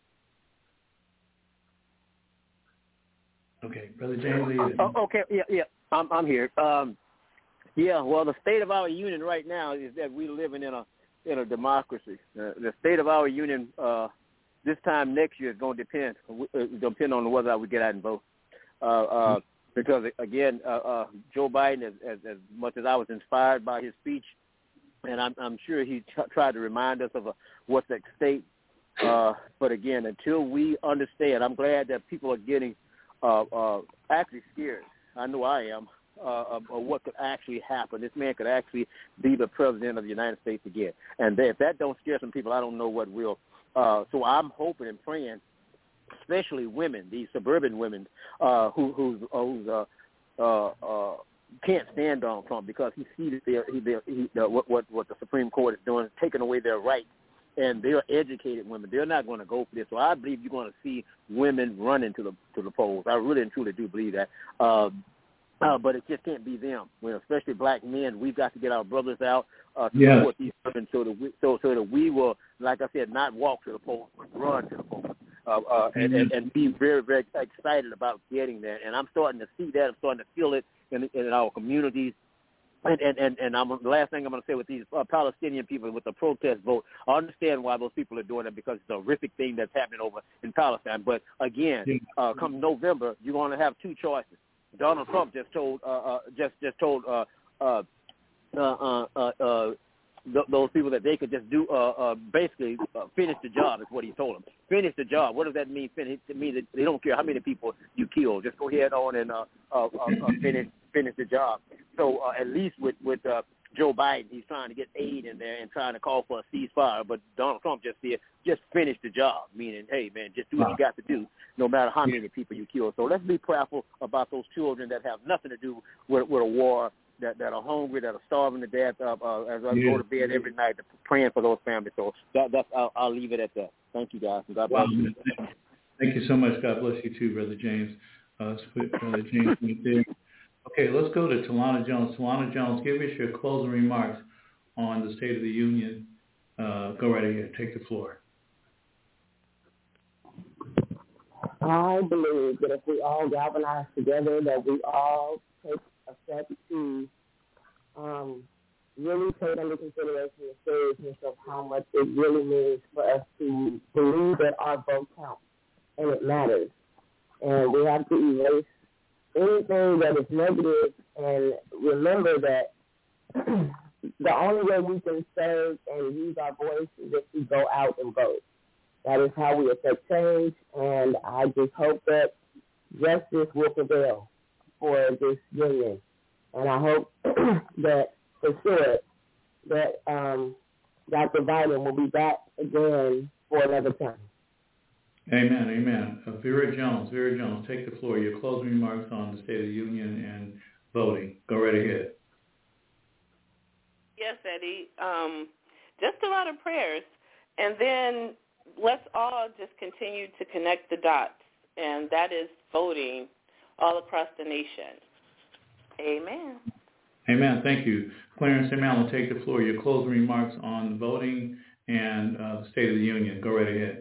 Okay, Brother James. Okay, yeah, I'm here. Well, the state of our union right now is that we're living in a democracy. The state of our union this time next year is going to depend on whether we get out and vote. Because, again, Joe Biden, as much as I was inspired by his speech, and I'm sure he tried to remind us of what's at stake. But, again, until we understand, I'm glad that people are getting actually scared. I know I am. Of what could actually happen. This man could actually be the president of the United States again. And if that don't scare some people, I don't know what will. So I'm hoping and praying, especially women, these suburban women who can't stand Donald Trump because he sees what the Supreme Court is doing, taking away their rights. And they're educated women. They're not going to go for this. So I believe you're going to see women running to the polls. I really and truly do believe that. But it just can't be them. Especially black men, we've got to get our brothers out to support these women so that we will, like I said, not walk to the polls, but run to the polls. And be very, very excited about getting there. And I'm starting to see that. I'm starting to feel it in our communities. And the last thing I'm going to say with these Palestinian people with the protest vote, I understand why those people are doing it because it's a horrific thing that's happening over in Palestine. But, again, come November, you're going to have two choices. Donald Trump just told those people that they could just do basically finish the job is what he told them. Finish the job. What does that mean? Finish? It means that they don't care how many people you kill. Just go ahead on and finish the job. So at least with Joe Biden, he's trying to get aid in there and trying to call for a ceasefire. But Donald Trump just said, just finish the job, meaning, hey, man, just do what you got to do, no matter how many people you kill. So let's be prayerful about those children that have nothing to do with a war, that are hungry, that are starving to death, as I go to bed every night, praying for those families. So I'll leave it at that. Thank you, guys. And God bless you. Thank you so much. God bless you, too, Brother James. Let's put Brother James right there. Okay, let's go to Talana Jones. Talana Jones, give us your closing remarks on the State of the Union. Go right ahead. Take the floor. I believe that if we all galvanize together, that we all take a step to really take into consideration the seriousness of how much it really means for us to believe that our vote counts and it matters. And we have to erase anything that is negative and remember that the only way we can serve and use our voice is if we go out and vote. That is how we affect change, and I just hope that justice will prevail for this union. And I hope that, for sure, that Dr. Biden will be back again for another time. Amen, amen. Vera Jones, take the floor. Your closing remarks on the State of the Union and voting. Go right ahead. Yes, Eddie. Just a lot of prayers. And then let's all just continue to connect the dots, and that is voting all across the nation. Amen. Amen. Thank you. Clarence Amen will take the floor. Your closing remarks on voting and the State of the Union. Go right ahead.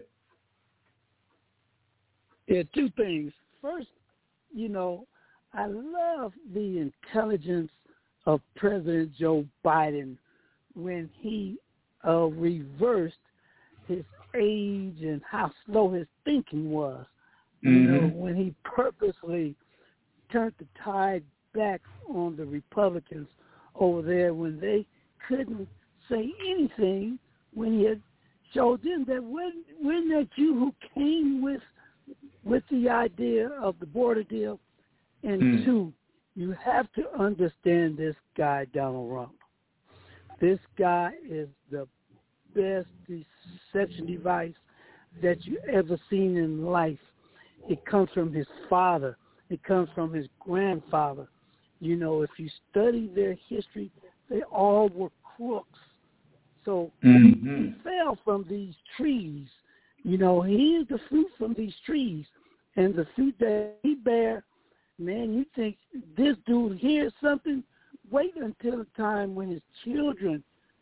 Yeah, two things. First, I love the intelligence of President Joe Biden when he reversed his age and how slow his thinking was. When he purposely turned the tide back on the Republicans over there when they couldn't say anything, when he had showed them that when that you who came with the idea of the border deal, and two, you have to understand this guy, Donald Trump. This guy is the best deception device that you ever seen in life. It comes from his father. It comes from his grandfather. If you study their history, they all were crooks. So he fell from these trees. He is the fruit from these trees. And the fruit that he bear, man, you think this dude hears something? Wait until the time when his children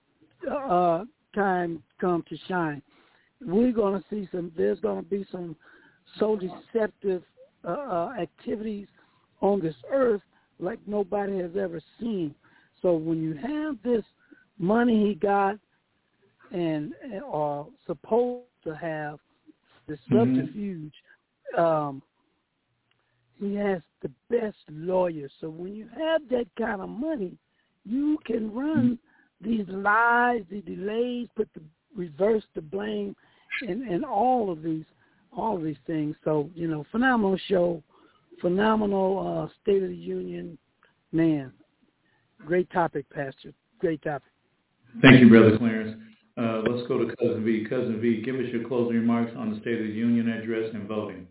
time come to shine. We're going to see there's going to be some so deceptive activities on this earth like nobody has ever seen. So when you have this money he got and are supposed to have, the subterfuge, he has the best lawyers. So when you have that kind of money, you can run these lies, the delays, reverse the blame, and all of these things. So phenomenal show, phenomenal State of the Union, man. Great topic, Pastor. Great topic. Thank you, Brother Clarence. Let's go to Cousin V. Cousin V, give us your closing remarks on the State of the Union address and voting.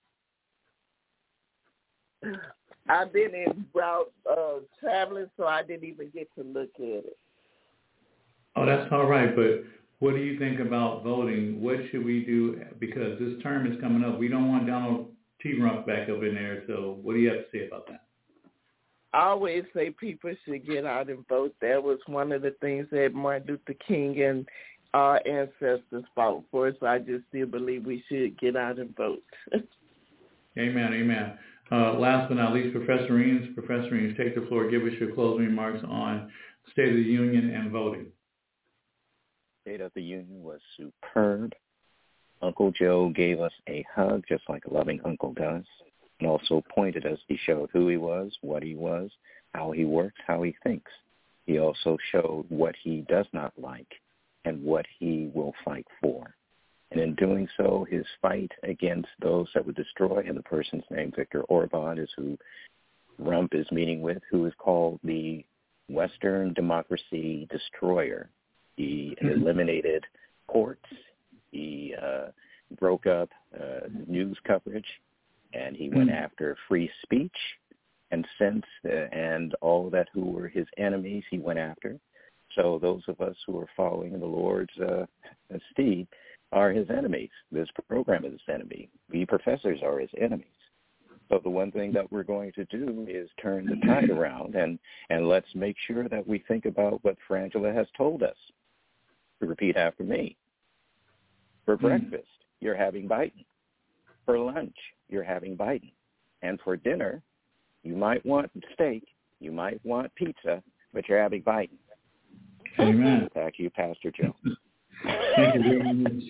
I've been in route traveling, so I didn't even get to look at it. Oh, that's all right. But what do you think about voting? What should we do? Because this term is coming up. We don't want Donald T. Trump back up in there. So what do you have to say about that? I always say people should get out and vote. That was one of the things that Martin Luther King and our ancestors fought for. So I just still believe we should get out and vote. Amen, amen. Last but not least, Professor Eames. Professor Eames, take the floor. Give us your closing remarks on State of the Union and voting. State of the Union was superb. Uncle Joe gave us a hug, just like a loving uncle does, and also pointed us. He showed who he was, what he was, how he works, how he thinks. He also showed what he does not like and what he will fight for. And in doing so, his fight against those that would destroy, and the person's name, Viktor Orban, is who Rump is meeting with, who is called the Western Democracy Destroyer. He eliminated courts. He broke up news coverage, and he went after free speech and sense, and all that who were his enemies he went after. So those of us who are following the Lord's steed are his enemies. This program is his enemy. We professors are his enemies. So the one thing that we're going to do is turn the tide around, and let's make sure that we think about what Frangela has told us. Repeat after me. For breakfast, you're having Biden. For lunch, you're having Biden. And for dinner, you might want steak, you might want pizza, but you're having Biden. Amen. Back to you, Pastor Joe. Thank you very much.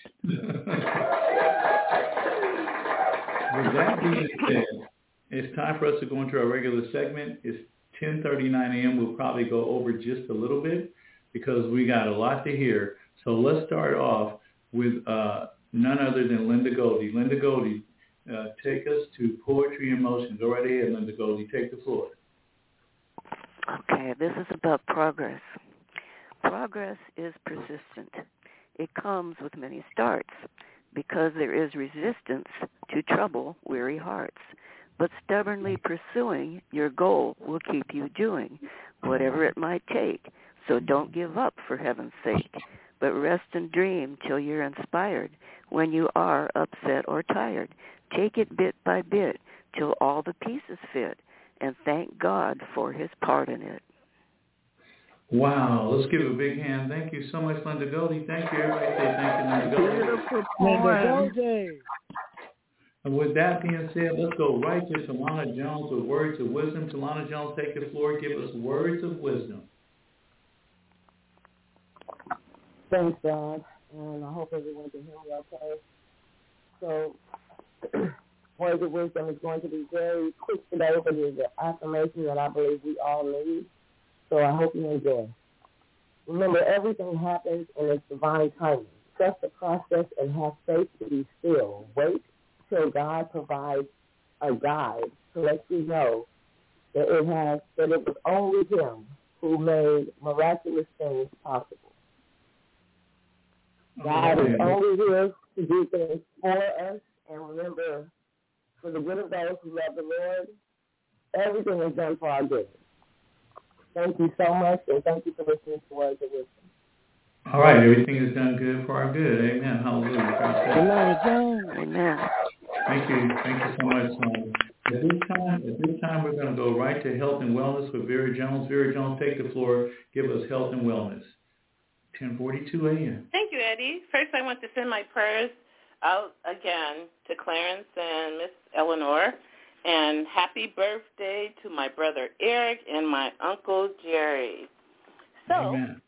With that being said, it's time for us to go into our regular segment. It's 10:39 a.m. We'll probably go over just a little bit because we got a lot to hear. So let's start off with none other than Linda Goldie. Linda Goldie, take us to Poetry in Motion. Go right ahead, Linda Goldie. Take the floor. Okay, this is about progress. Progress is persistent. It comes with many starts because there is resistance to trouble weary hearts. But stubbornly pursuing your goal will keep you doing whatever it might take. So don't give up for heaven's sake, but rest and dream till you're inspired. When you are upset or tired, take it bit by bit till all the pieces fit, and thank God for his part in it. Wow, let's give a big hand. Thank you so much, Linda Goldie. Thank you. Everybody say thank you, Linda Goldie. Beautiful poem. And with that being said, let's go right to Talana Jones with words of wisdom. Talana Jones, take the floor. Give us words of wisdom. Thanks, God. And I hope everyone can hear me okay. So, words of wisdom is going to be very quick today, but it's an affirmation that I believe we all need. So I hope you enjoy. Remember, everything happens in its divine timing. Trust the process and have faith to be still. Wait till God provides a guide to let you know that it was only him who made miraculous things possible. God is only here to do things for us, and remember, for the good of those who love the Lord, everything is done for our good. Thank you so much, and thank you for listening to Words of Wisdom. All right, everything is done good for our good. Amen. Hallelujah. Amen. Thank you so much. At this time, we're going to go right to health and wellness with Vera Jones. Vera Jones, take the floor. Give us health and wellness. 10:42 a.m. Thank you, Eddie. First, I want to send my prayers out again to Clarence and Miss Eleanor. And happy birthday to my brother Eric and my uncle Jerry. So, Amen.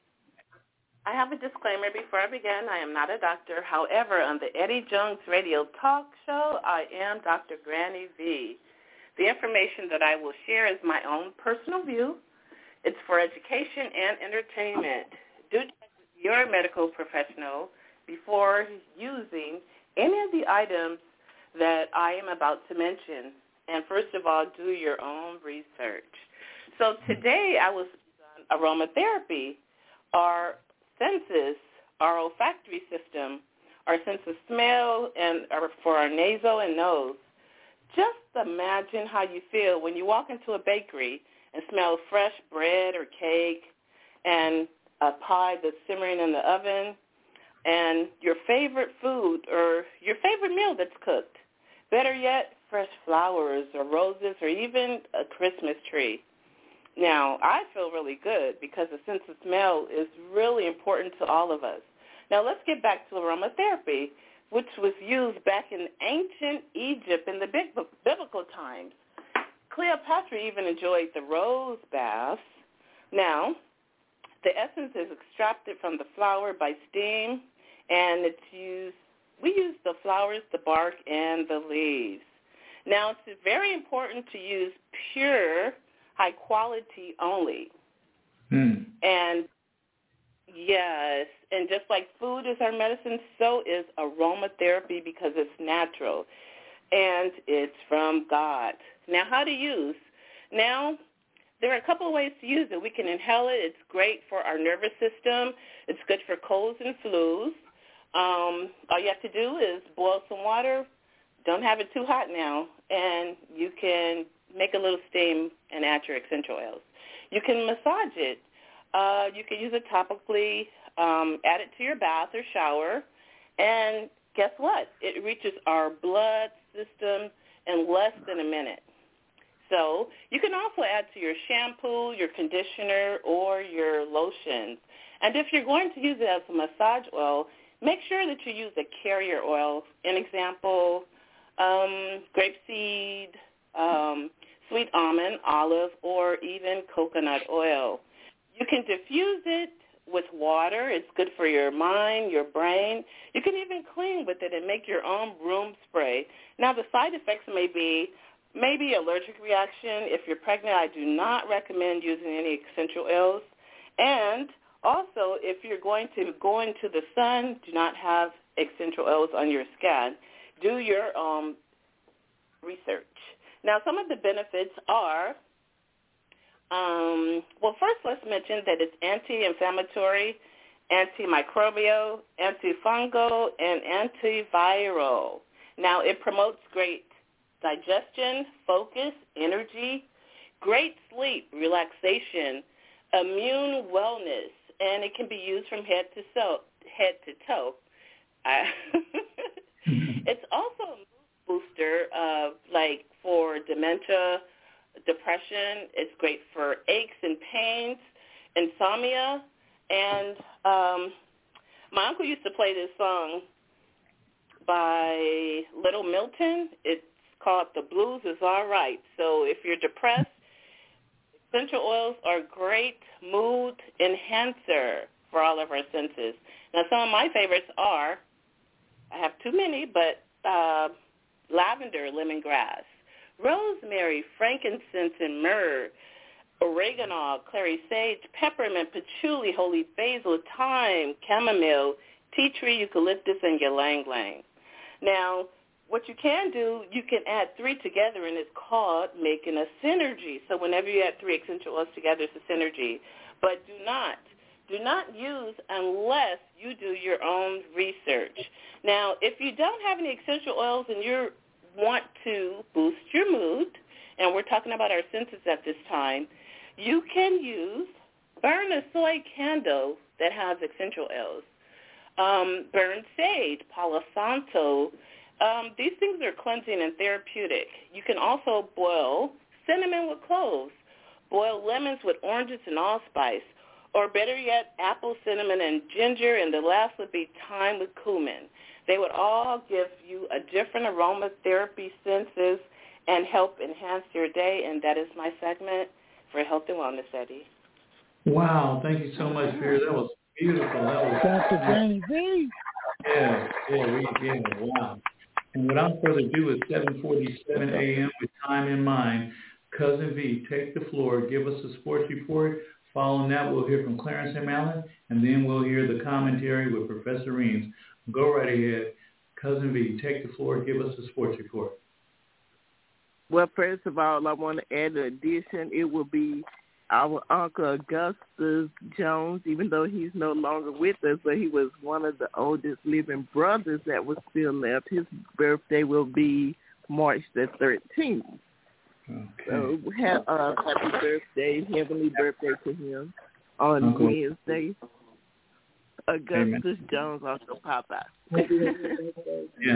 I have a disclaimer before I begin. I am not a doctor. However, on the Eddie Jones Radio Talk Show, I am Dr. Granny V. The information that I will share is my own personal view. It's for education and entertainment. Do check with your medical professional before using any of the items that I am about to mention. And first of all, do your own research. So today I was on aromatherapy. Our senses, our olfactory system, our sense of smell, and for our nasal and nose. Just imagine how you feel when you walk into a bakery and smell fresh bread or cake and a pie that's simmering in the oven and your favorite food or your favorite meal that's cooked. Better yet, fresh flowers or roses or even a Christmas tree. Now, I feel really good because the sense of smell is really important to all of us. Now, let's get back to aromatherapy, which was used back in ancient Egypt in the biblical times. Cleopatra even enjoyed the rose baths. Now, the essence is extracted from the flower by steam, and we use the flowers, the bark, and the leaves. Now, it's very important to use pure, high quality only. And yes, and just like food is our medicine, so is aromatherapy because it's natural and it's from God. Now, how to use? Now, there are a couple of ways to use it. We can inhale it. It's great for our nervous system. It's good for colds and flus. All you have to do is boil some water. Don't have it too hot now, and you can make a little steam and add your essential oils. You can massage it. You can use it topically, add it to your bath or shower, and guess what? It reaches our blood system in less than a minute. So you can also add to your shampoo, your conditioner, or your lotions. And if you're going to use it as a massage oil, make sure that you use a carrier oil. An example, grapeseed, sweet almond, olive, or even coconut oil. You can diffuse it with water. It's good for your mind, your brain. You can even clean with it and make your own room spray. Now, the side effects may be maybe allergic reaction. If you're pregnant, I do not recommend using any essential oils. And also, if you're going to go into the sun, do not have essential oils on your skin. Do your research. Now, some of the benefits are, well, first let's mention that it's anti-inflammatory, antimicrobial, antifungal, and antiviral. Now, it promotes great digestion, focus, energy, great sleep, relaxation, immune wellness, and it can be used from head to toe. It's also a mood booster, like for dementia, depression. It's great for aches and pains, insomnia, and my uncle used to play this song by Little Milton. It's called The Blues Is All Right. So if you're depressed, essential oils are a great mood enhancer for all of our senses. Now, some of my favorites are, I have too many, but lavender, lemongrass, rosemary, frankincense, and myrrh, oregano, clary sage, peppermint, patchouli, holy basil, thyme, chamomile, tea tree, eucalyptus, and ylang-ylang. Now, what you can do, you can add 3 together, and it's called making a synergy. So whenever you add 3 essential oils together, it's a synergy. But do not use unless you do your own research. Now, if you don't have any essential oils and you want to boost your mood, and we're talking about our senses at this time, you can burn a soy candle that has essential oils. Burn sage, Palo Santo. These things are cleansing and therapeutic. You can also boil cinnamon with cloves, boil lemons with oranges and allspice, or better yet, apple, cinnamon, and ginger, and the last would be thyme with cumin. They would all give you a different aromatherapy senses and help enhance your day, and that is my segment for Health and Wellness, Eddie. Wow, thank you so much, Vera. That was beautiful. That was Dr. Granny V. Yeah, wow. And without further ado, it's 7:47 a.m. with time in mind. Cousin V, take the floor. Give us a sports report. Following that, we'll hear from Clarence M. Allen, and then we'll hear the commentary with Professor Reams. Go right ahead. Cousin V, take the floor. Give us a sports report. Well, first of all, I want to add an addition. It will be our Uncle Augustus Jones, even though he's no longer with us, but he was one of the oldest living brothers that was still left. His birthday will be March the 13th. Okay. So happy birthday, heavenly birthday to him on Wednesday. Augustus Jones, Uncle Papa. Yeah.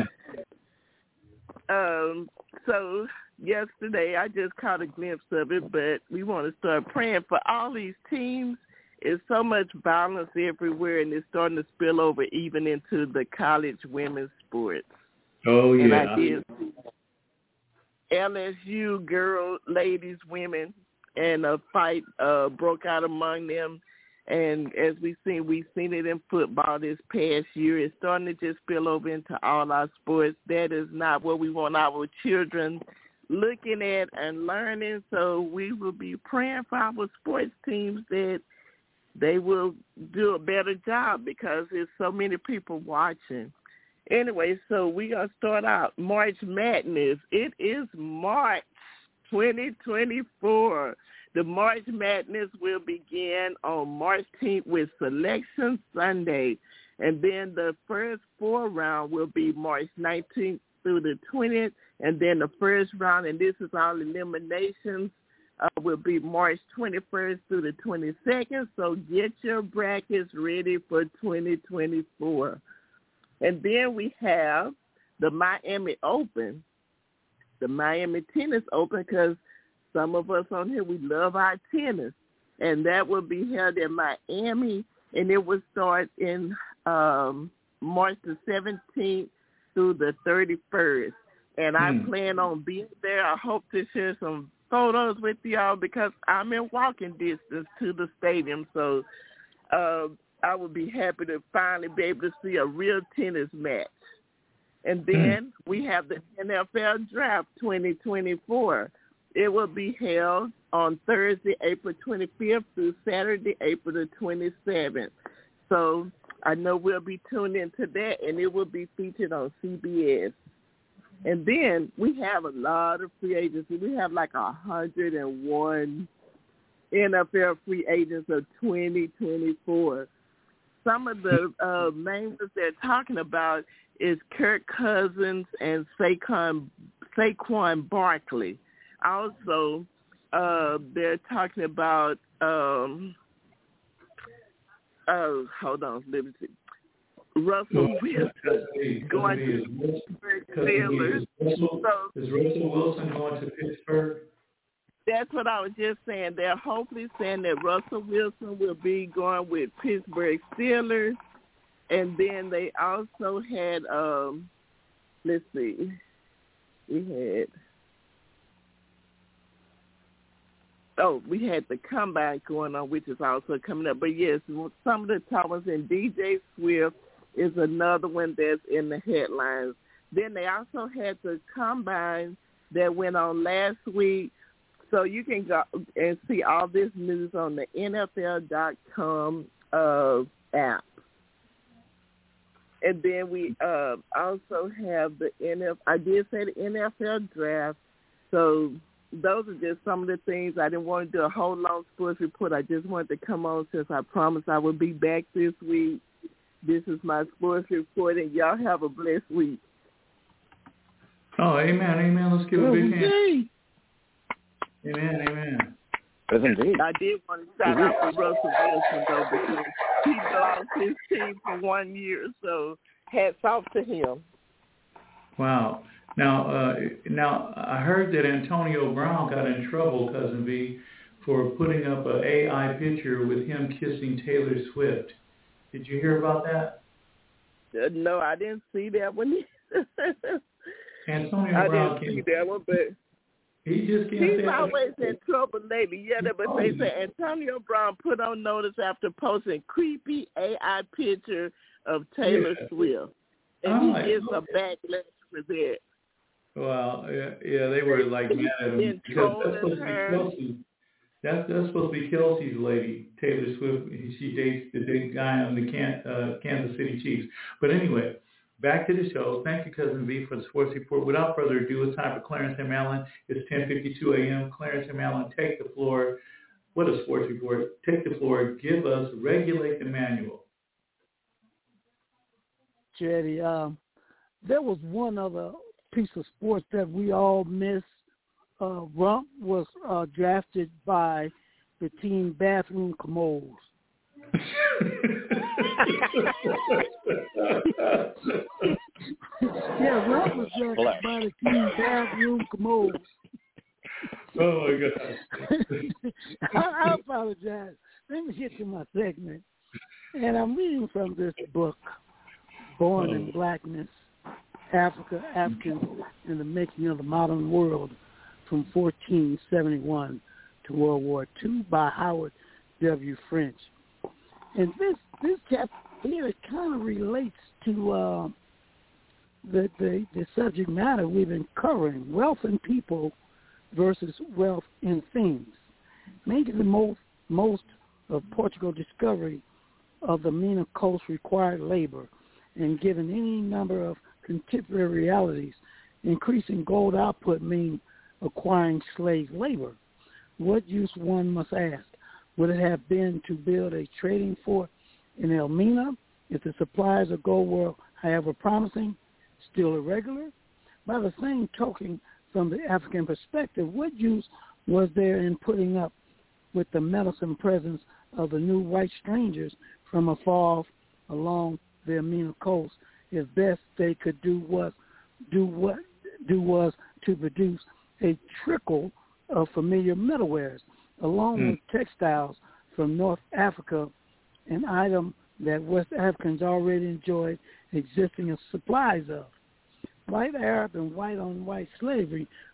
So yesterday I just caught a glimpse of it, but we want to start praying for all these teams. There's so much violence everywhere, and it's starting to spill over even into the college women's sports. Oh, yeah. And I did see LSU ladies, women, and a fight broke out among them. And as we've seen it in football this past year. It's starting to just spill over into all our sports. That is not what we want our children looking at and learning. So we will be praying for our sports teams that they will do a better job because there's so many people watching. Anyway, so we're going to start out March Madness. It is March 2024. The March Madness will begin on March 10th with Selection Sunday. And then the first 4 round will be March 19th through the 20th. And then the first round, and this is all eliminations, will be March 21st through the 22nd. So get your brackets ready for 2024. And then we have the Miami Open, the Miami Tennis Open, because some of us on here, we love our tennis. And that will be held in Miami, and it will start in March the 17th through the 31st. And I plan on being there. I hope to share some photos with y'all because I'm in walking distance to the stadium. So I would be happy to finally be able to see a real tennis match. And then we have the NFL Draft 2024. It will be held on Thursday, April 25th through Saturday, April the 27th. So I know we'll be tuned into that, and it will be featured on CBS. And then we have a lot of free agents. We have like 101 NFL free agents of 2024. Some of the names that they're talking about is Kirk Cousins and Saquon Barkley. Also, they're talking about hold on, let me see. Russell Wilson going to Pittsburgh Steelers. Is Russell Wilson going to Pittsburgh? That's what I was just saying. They're hopefully saying that Russell Wilson will be going with Pittsburgh Steelers. And then they also had, let's see, we had the combine going on, which is also coming up. But, yes, some of the top ones, and DJ Swift is another one that's in the headlines. Then they also had the combine that went on last week. So you can go and see all this news on the NFL.com app. And then we also have the I did say the NFL draft. So those are just some of the things. I didn't want to do a whole long sports report. I just wanted to come on since I promised I would be back this week. This is my sports report, and y'all have a blessed week. Oh, amen. Let's give a big hand. Amen. Yes, indeed. I did want to shout out to Russell Wilson, though, because he belongs to his team for 1 year, so hats off to him. Wow. Now, I heard that Antonio Brown got in trouble, Cousin V, for putting up an AI picture with him kissing Taylor Swift. Did you hear about that? No, I didn't see that one. Antonio Brown didn't see that one, but he's always in trouble lately. Yeah, but they say Antonio Brown put on notice after posting creepy AI picture of Taylor Swift, and he gets a backlash for that. Well, yeah, they were like mad at him because that's supposed to be Kelsey. That's supposed to be Kelsey's lady, Taylor Swift. She dates the guy on the Kansas City Chiefs. But anyway, back to the show. Thank you, Cousin V, for the sports report. Without further ado, it's time for Clarence M. Allen. It's 10:52 a.m. Clarence M. Allen, take the floor. What a sports report. Take the floor. Give us Regulate the Manual. Jetty, there was one other piece of sports that we all missed. Rump was drafted by the team Bathroom Commodes. Yeah, Rump was drafted by the team Bathroom Commodes. Oh, my God. I apologize. Let me get to my segment. And I'm reading from this book, Born in Blackness, Africans in the Making of the Modern World, from 1471 to World War II by Howard W. French. And this chapter here kind of relates to the subject matter we've been covering, wealth in people versus wealth in things. Making the most of Portugal's discovery of the Mina Coast required labor, and given any number of contemporary realities, increasing gold output means acquiring slave labor. What use, one must ask, would it have been to build a trading fort in Elmina if the supplies of gold were, however promising, still irregular? By the same token, from the African perspective, what use was there in putting up with the meddlesome presence of the new white strangers from afar off along the Elmina coast, if best they could do was to produce a trickle of familiar metalwares, along with textiles from North Africa, an item that West Africans already enjoyed existing supplies of. White Arab and white-on-white slavery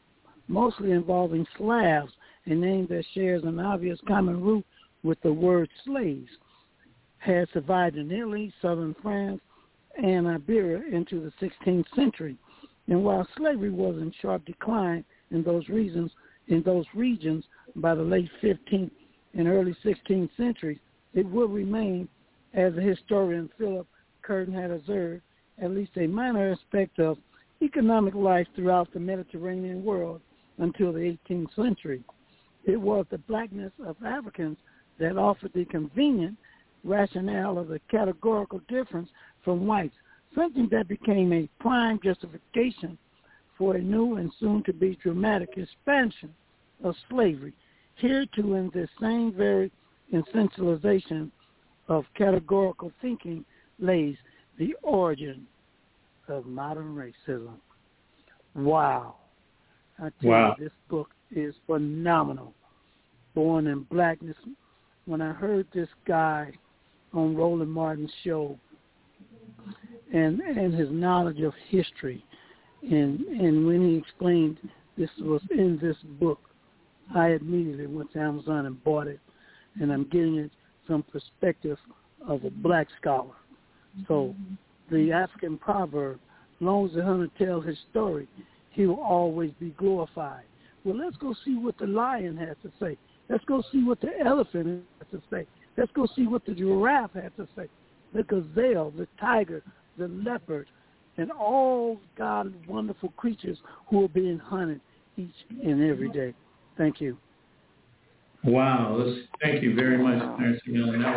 mostly involving Slavs, a name that shares an obvious common root with the word slaves, had survived in Italy, southern France, and Iberia into the 16th century. And while slavery was in sharp decline in those regions by the late 15th and early 16th centuries, it would remain, as the historian Philip Curtin had observed, at least a minor aspect of economic life throughout the Mediterranean world until the 18th century. It was the blackness of Africans that offered the convenient rationale of the categorical difference from whites, something that became a prime justification for a new and soon-to-be dramatic expansion of slavery. Here, too, in this same very essentialization of categorical thinking lays the origin of modern racism. Wow. I tell you, this book is phenomenal. Born in Blackness. When I heard this guy on Roland Martin's show and his knowledge of history, and when he explained this was in this book, I immediately went to Amazon and bought it, and I'm getting it from perspective of a black scholar. So the African proverb, as long as the hunter tells his story, he will always be glorified. Well, let's go see what the lion has to say. Let's go see what the elephant has to say. Let's go see what the giraffe has to say. The gazelle, the tiger, the leopard, and all God's wonderful creatures who are being hunted each and every day. Thank you. Wow. Thank you very much, Clarence Millen. That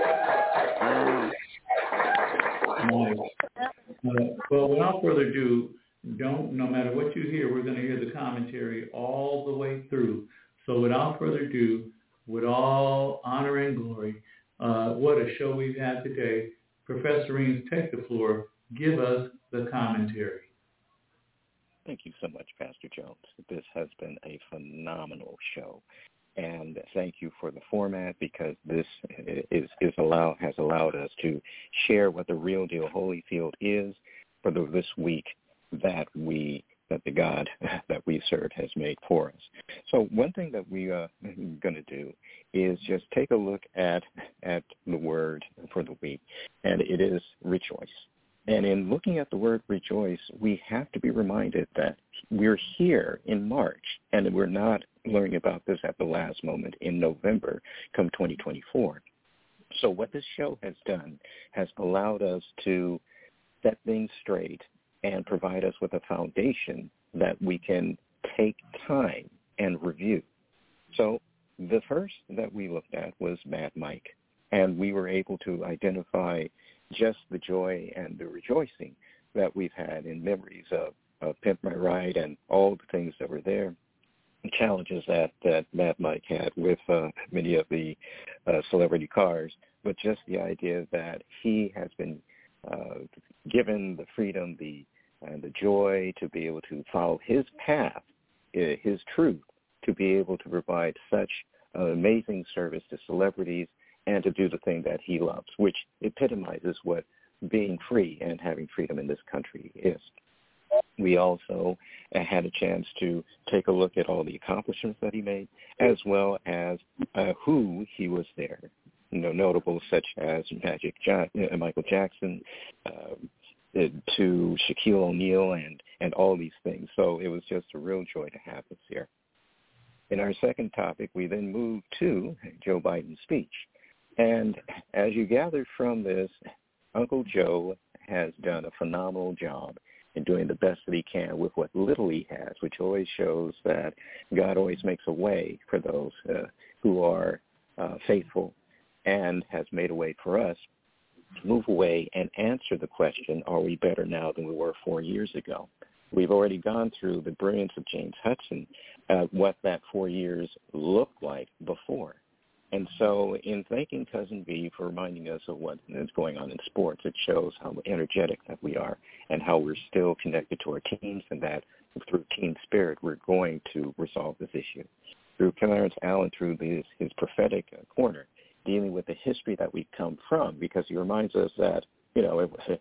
was nice. Well, without further ado, no matter what you hear, we're going to hear the commentary all the way through. So without further ado, with all honor and glory, what a show we've had today. Professor Reams, take the floor. Give us the commentary. Thank you so much, Pastor Jones. This has been a phenomenal show. And thank you for the format, because this has allowed us to share what the real deal Holyfield is for this week that the God that we serve has made for us. So one thing that we are going to do is just take a look at the word for the week, and it is rejoice. And in looking at the word rejoice, we have to be reminded that we're here in March, and we're not learning about this at the last moment in November come 2024. So what this show has done has allowed us to set things straight and provide us with a foundation that we can take time and review. So the first that we looked at was Mad Mike, and we were able to identify just the joy and the rejoicing that we've had in memories of Pimp My Ride and all the things that were there, challenges that Mad Mike had with many of the celebrity cars, but just the idea that he has been given the freedom, and the joy to be able to follow his path, his truth, to be able to provide such amazing service to celebrities and to do the thing that he loves, which epitomizes what being free and having freedom in this country is. We also had a chance to take a look at all the accomplishments that he made, as well as who he was there. Notable such as Michael Jackson, to Shaquille O'Neal and all these things. So it was just a real joy to have us here. In our second topic, we then moved to Joe Biden's speech. And as you gathered from this, Uncle Joe has done a phenomenal job in doing the best that he can with what little he has, which always shows that God always makes a way for those who are faithful, and has made a way for us to move away and answer the question, are we better now than we were 4 years ago? We've already gone through the brilliance of James Hudson, what that 4 years looked like before. And so in thanking Cousin B for reminding us of what is going on in sports, it shows how energetic that we are and how we're still connected to our teams, and that through team spirit we're going to resolve this issue. Through Clarence Allen, through his prophetic corner, dealing with the history that we come from, because he reminds us that,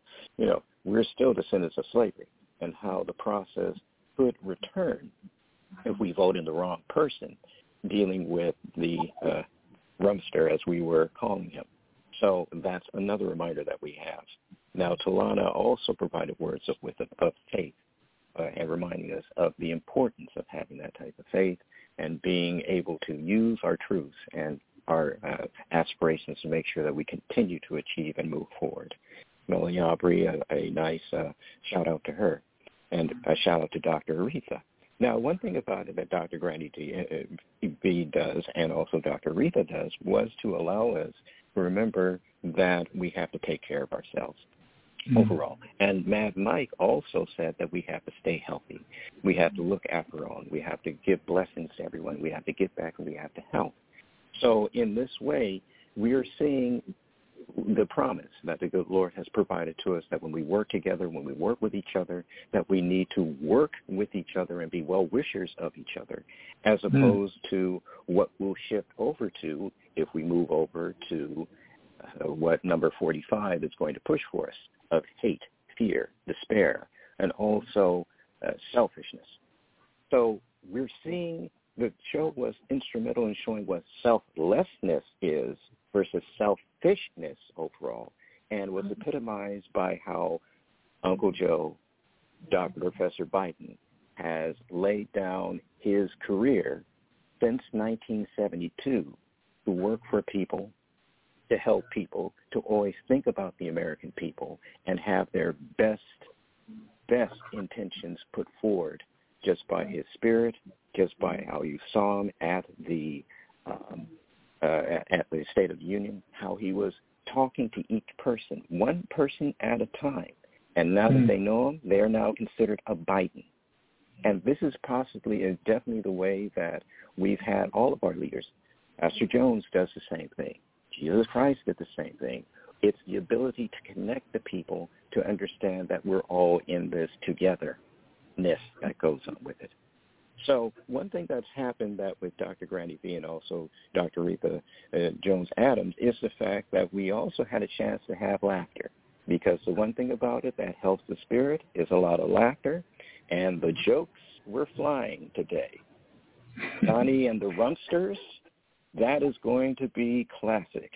we're still descendants of slavery, and how the process could return if we vote in the wrong person, dealing with the rumpster, as we were calling him. So that's another reminder that we have. Now, Talana also provided words of faith and reminding us of the importance of having that type of faith and being able to use our truths and our aspirations to make sure that we continue to achieve and move forward. Melanie Aubrey, a nice shout-out to her, and a shout-out to Dr. Aretha. Now, one thing about it that Dr. Grandy B does and also Dr. Aretha does was to allow us to remember that we have to take care of ourselves overall. And Mad Mike also said that we have to stay healthy. We have to look after our own. We have to give blessings to everyone. We have to give back and we have to help. So in this way, we are seeing the promise that the good Lord has provided to us that when we work together, when we work with each other, that we need to work with each other and be well-wishers of each other, as opposed to what we'll shift over to if we move over to what number 45 is going to push for us, of hate, fear, despair, and also selfishness. So we're seeing the show was instrumental in showing what selflessness is versus selfishness overall, and was epitomized by how Uncle Joe, Dr. Professor Biden, has laid down his career since 1972 to work for people, to help people, to always think about the American people and have their best intentions put forward just by his spirit, just by how you saw him at the State of the Union, how he was talking to each person, one person at a time. And now that they know him, they are now considered a Biden. And this is possibly and definitely the way that we've had all of our leaders. Pastor Jones does the same thing. Jesus Christ did the same thing. It's the ability to connect the people to understand that we're all in this togetherness that goes on with it. So one thing that's happened that with Dr. Grandy B and also Dr. Aretha Jones-Adams is the fact that we also had a chance to have laughter, because the one thing about it that helps the spirit is a lot of laughter, and the jokes were flying today. Donnie and the Rumpsters, that is going to be classic.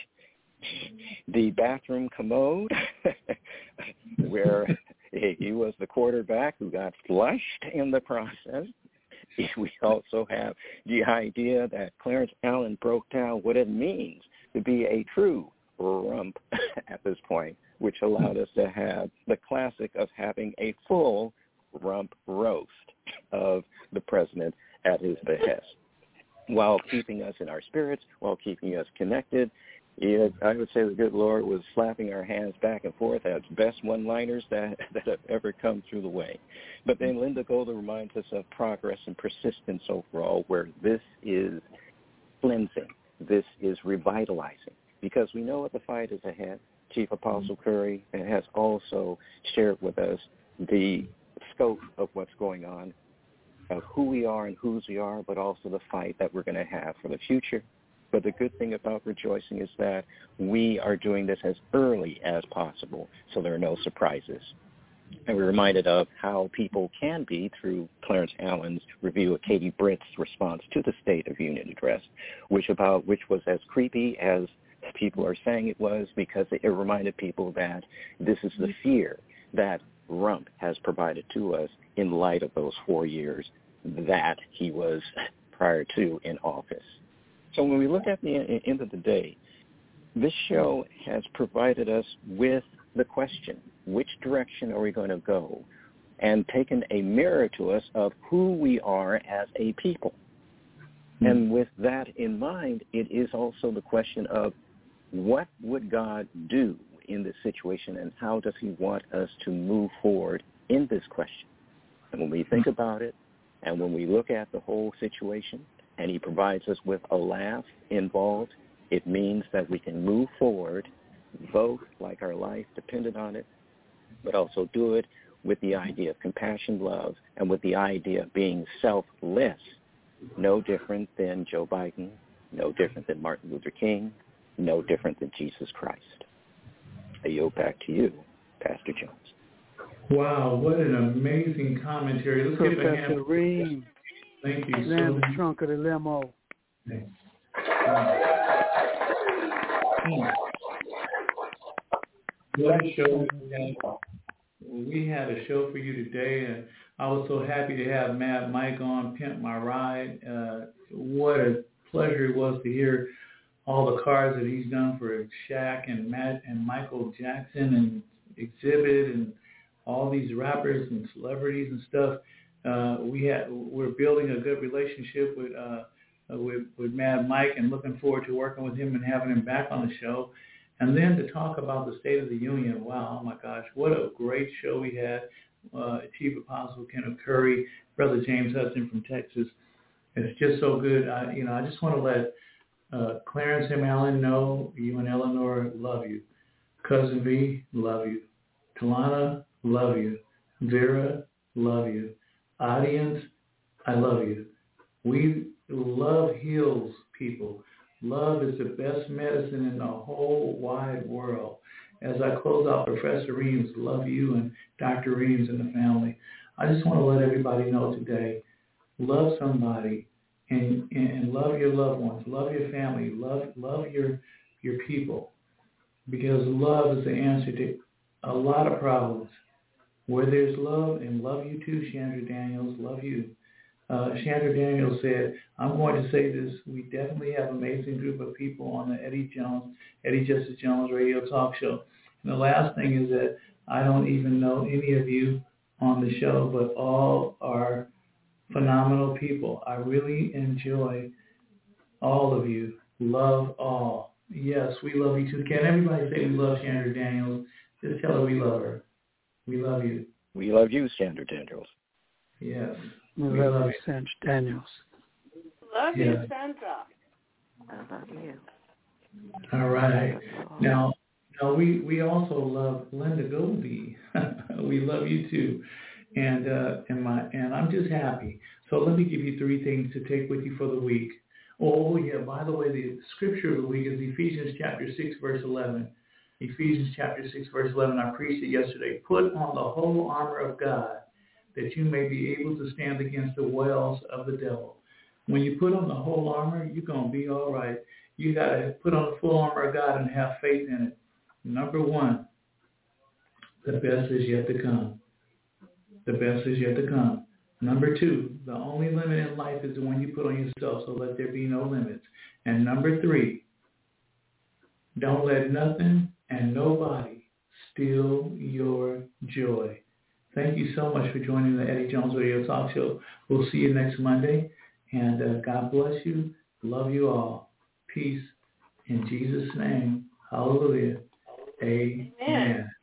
The bathroom commode, where he was the quarterback who got flushed in the process. We also have the idea that Clarence Allen broke down what it means to be a true rump at this point, which allowed us to have the classic of having a full rump roast of the president at his behest, while keeping us in our spirits, while keeping us connected. I would say the good Lord was slapping our hands back and forth as best one-liners that have ever come through the way. But then Linda Golden reminds us of progress and persistence overall, where this is cleansing, this is revitalizing, because we know what the fight is ahead. Chief Apostle Curry has also shared with us the scope of what's going on, of who we are and whose we are, but also the fight that we're going to have for the future. But the good thing about rejoicing is that we are doing this as early as possible, so there are no surprises. And we're reminded of how people can be through Clarence Allen's review of Katie Britt's response to the State of Union address, which was as creepy as people are saying it was, because it reminded people that this is the fear that Rump has provided to us in light of those 4 years that he was prior to in office. So when we look at the end of the day, this show has provided us with the question, which direction are we going to go, and taken a mirror to us of who we are as a people. And with that in mind, it is also the question of what would God do in this situation, and how does he want us to move forward in this question? And when we think about it, and when we look at the whole situation, and he provides us with a laugh involved, it means that we can move forward, vote like our life depended on it, but also do it with the idea of compassion, love, and with the idea of being selfless, no different than Joe Biden, no different than Martin Luther King, no different than Jesus Christ. I yield back to you, Pastor Jones. Wow, what an amazing commentary. Let's give a hand. Thank you. It's in the trunk of the limo. What a show we had a show for you today, and I was so happy to have Mad Mike on Pimp My Ride. What a pleasure it was to hear all the cars that he's done for Shaq and Matt and Michael Jackson and Exhibit and all these rappers and celebrities and stuff. We're building a good relationship with Mad Mike and looking forward to working with him and having him back on the show. And then to talk about the State of the Union. Wow, oh my gosh, what a great show we had. Chief Apostle Kenneth Curry, Brother James Hudson from Texas. It's just so good. I just want to let Clarence M. Allen know you and Eleanor love you. Cousin V, love you. Talana, love you. Vera, love you. Audience, I love you. Love heals people. Love is the best medicine in the whole wide world. As I close out, Professor Reams, love you, and Dr. Reams and the family. I just want to let everybody know today, love somebody and love your loved ones, love your family, love your people, because love is the answer to a lot of problems. Where there's love, and love you too, Chandra Daniels, love you. Chandra Daniels said, I'm going to say this, we definitely have an amazing group of people on the Eddie Justice Jones Radio Talk Show. And the last thing is that I don't even know any of you on the show, but all are phenomenal people. I really enjoy all of you. Love all. Yes, we love you too. Can everybody say we love Chandra Daniels? Just tell her we love her. We love you. We love you, Chandra Daniels. Yes. We love you, Sandra Daniels. Love you, Sandra. I love you. All right. Now we also love Linda Goldie. We love you too, and I'm just happy. So let me give you 3 things to take with you for the week. Oh yeah. By the way, the scripture of the week is Ephesians chapter 6 verse 11. Ephesians chapter 6 verse 11. I preached it yesterday. Put on the whole armor of God, that you may be able to stand against the wiles of the devil. When you put on the whole armor, you're going to be all right. You got to put on the full armor of God and have faith in it. Number 1, the best is yet to come. The best is yet to come. Number 2, the only limit in life is the one you put on yourself, so let there be no limits. And number 3, don't let nothing and nobody steal your joy. Thank you so much for joining the Eddie Jones Radio Talk Show. We'll see you next Monday. And God bless you. Love you all. Peace. In Jesus' name. Hallelujah. Amen.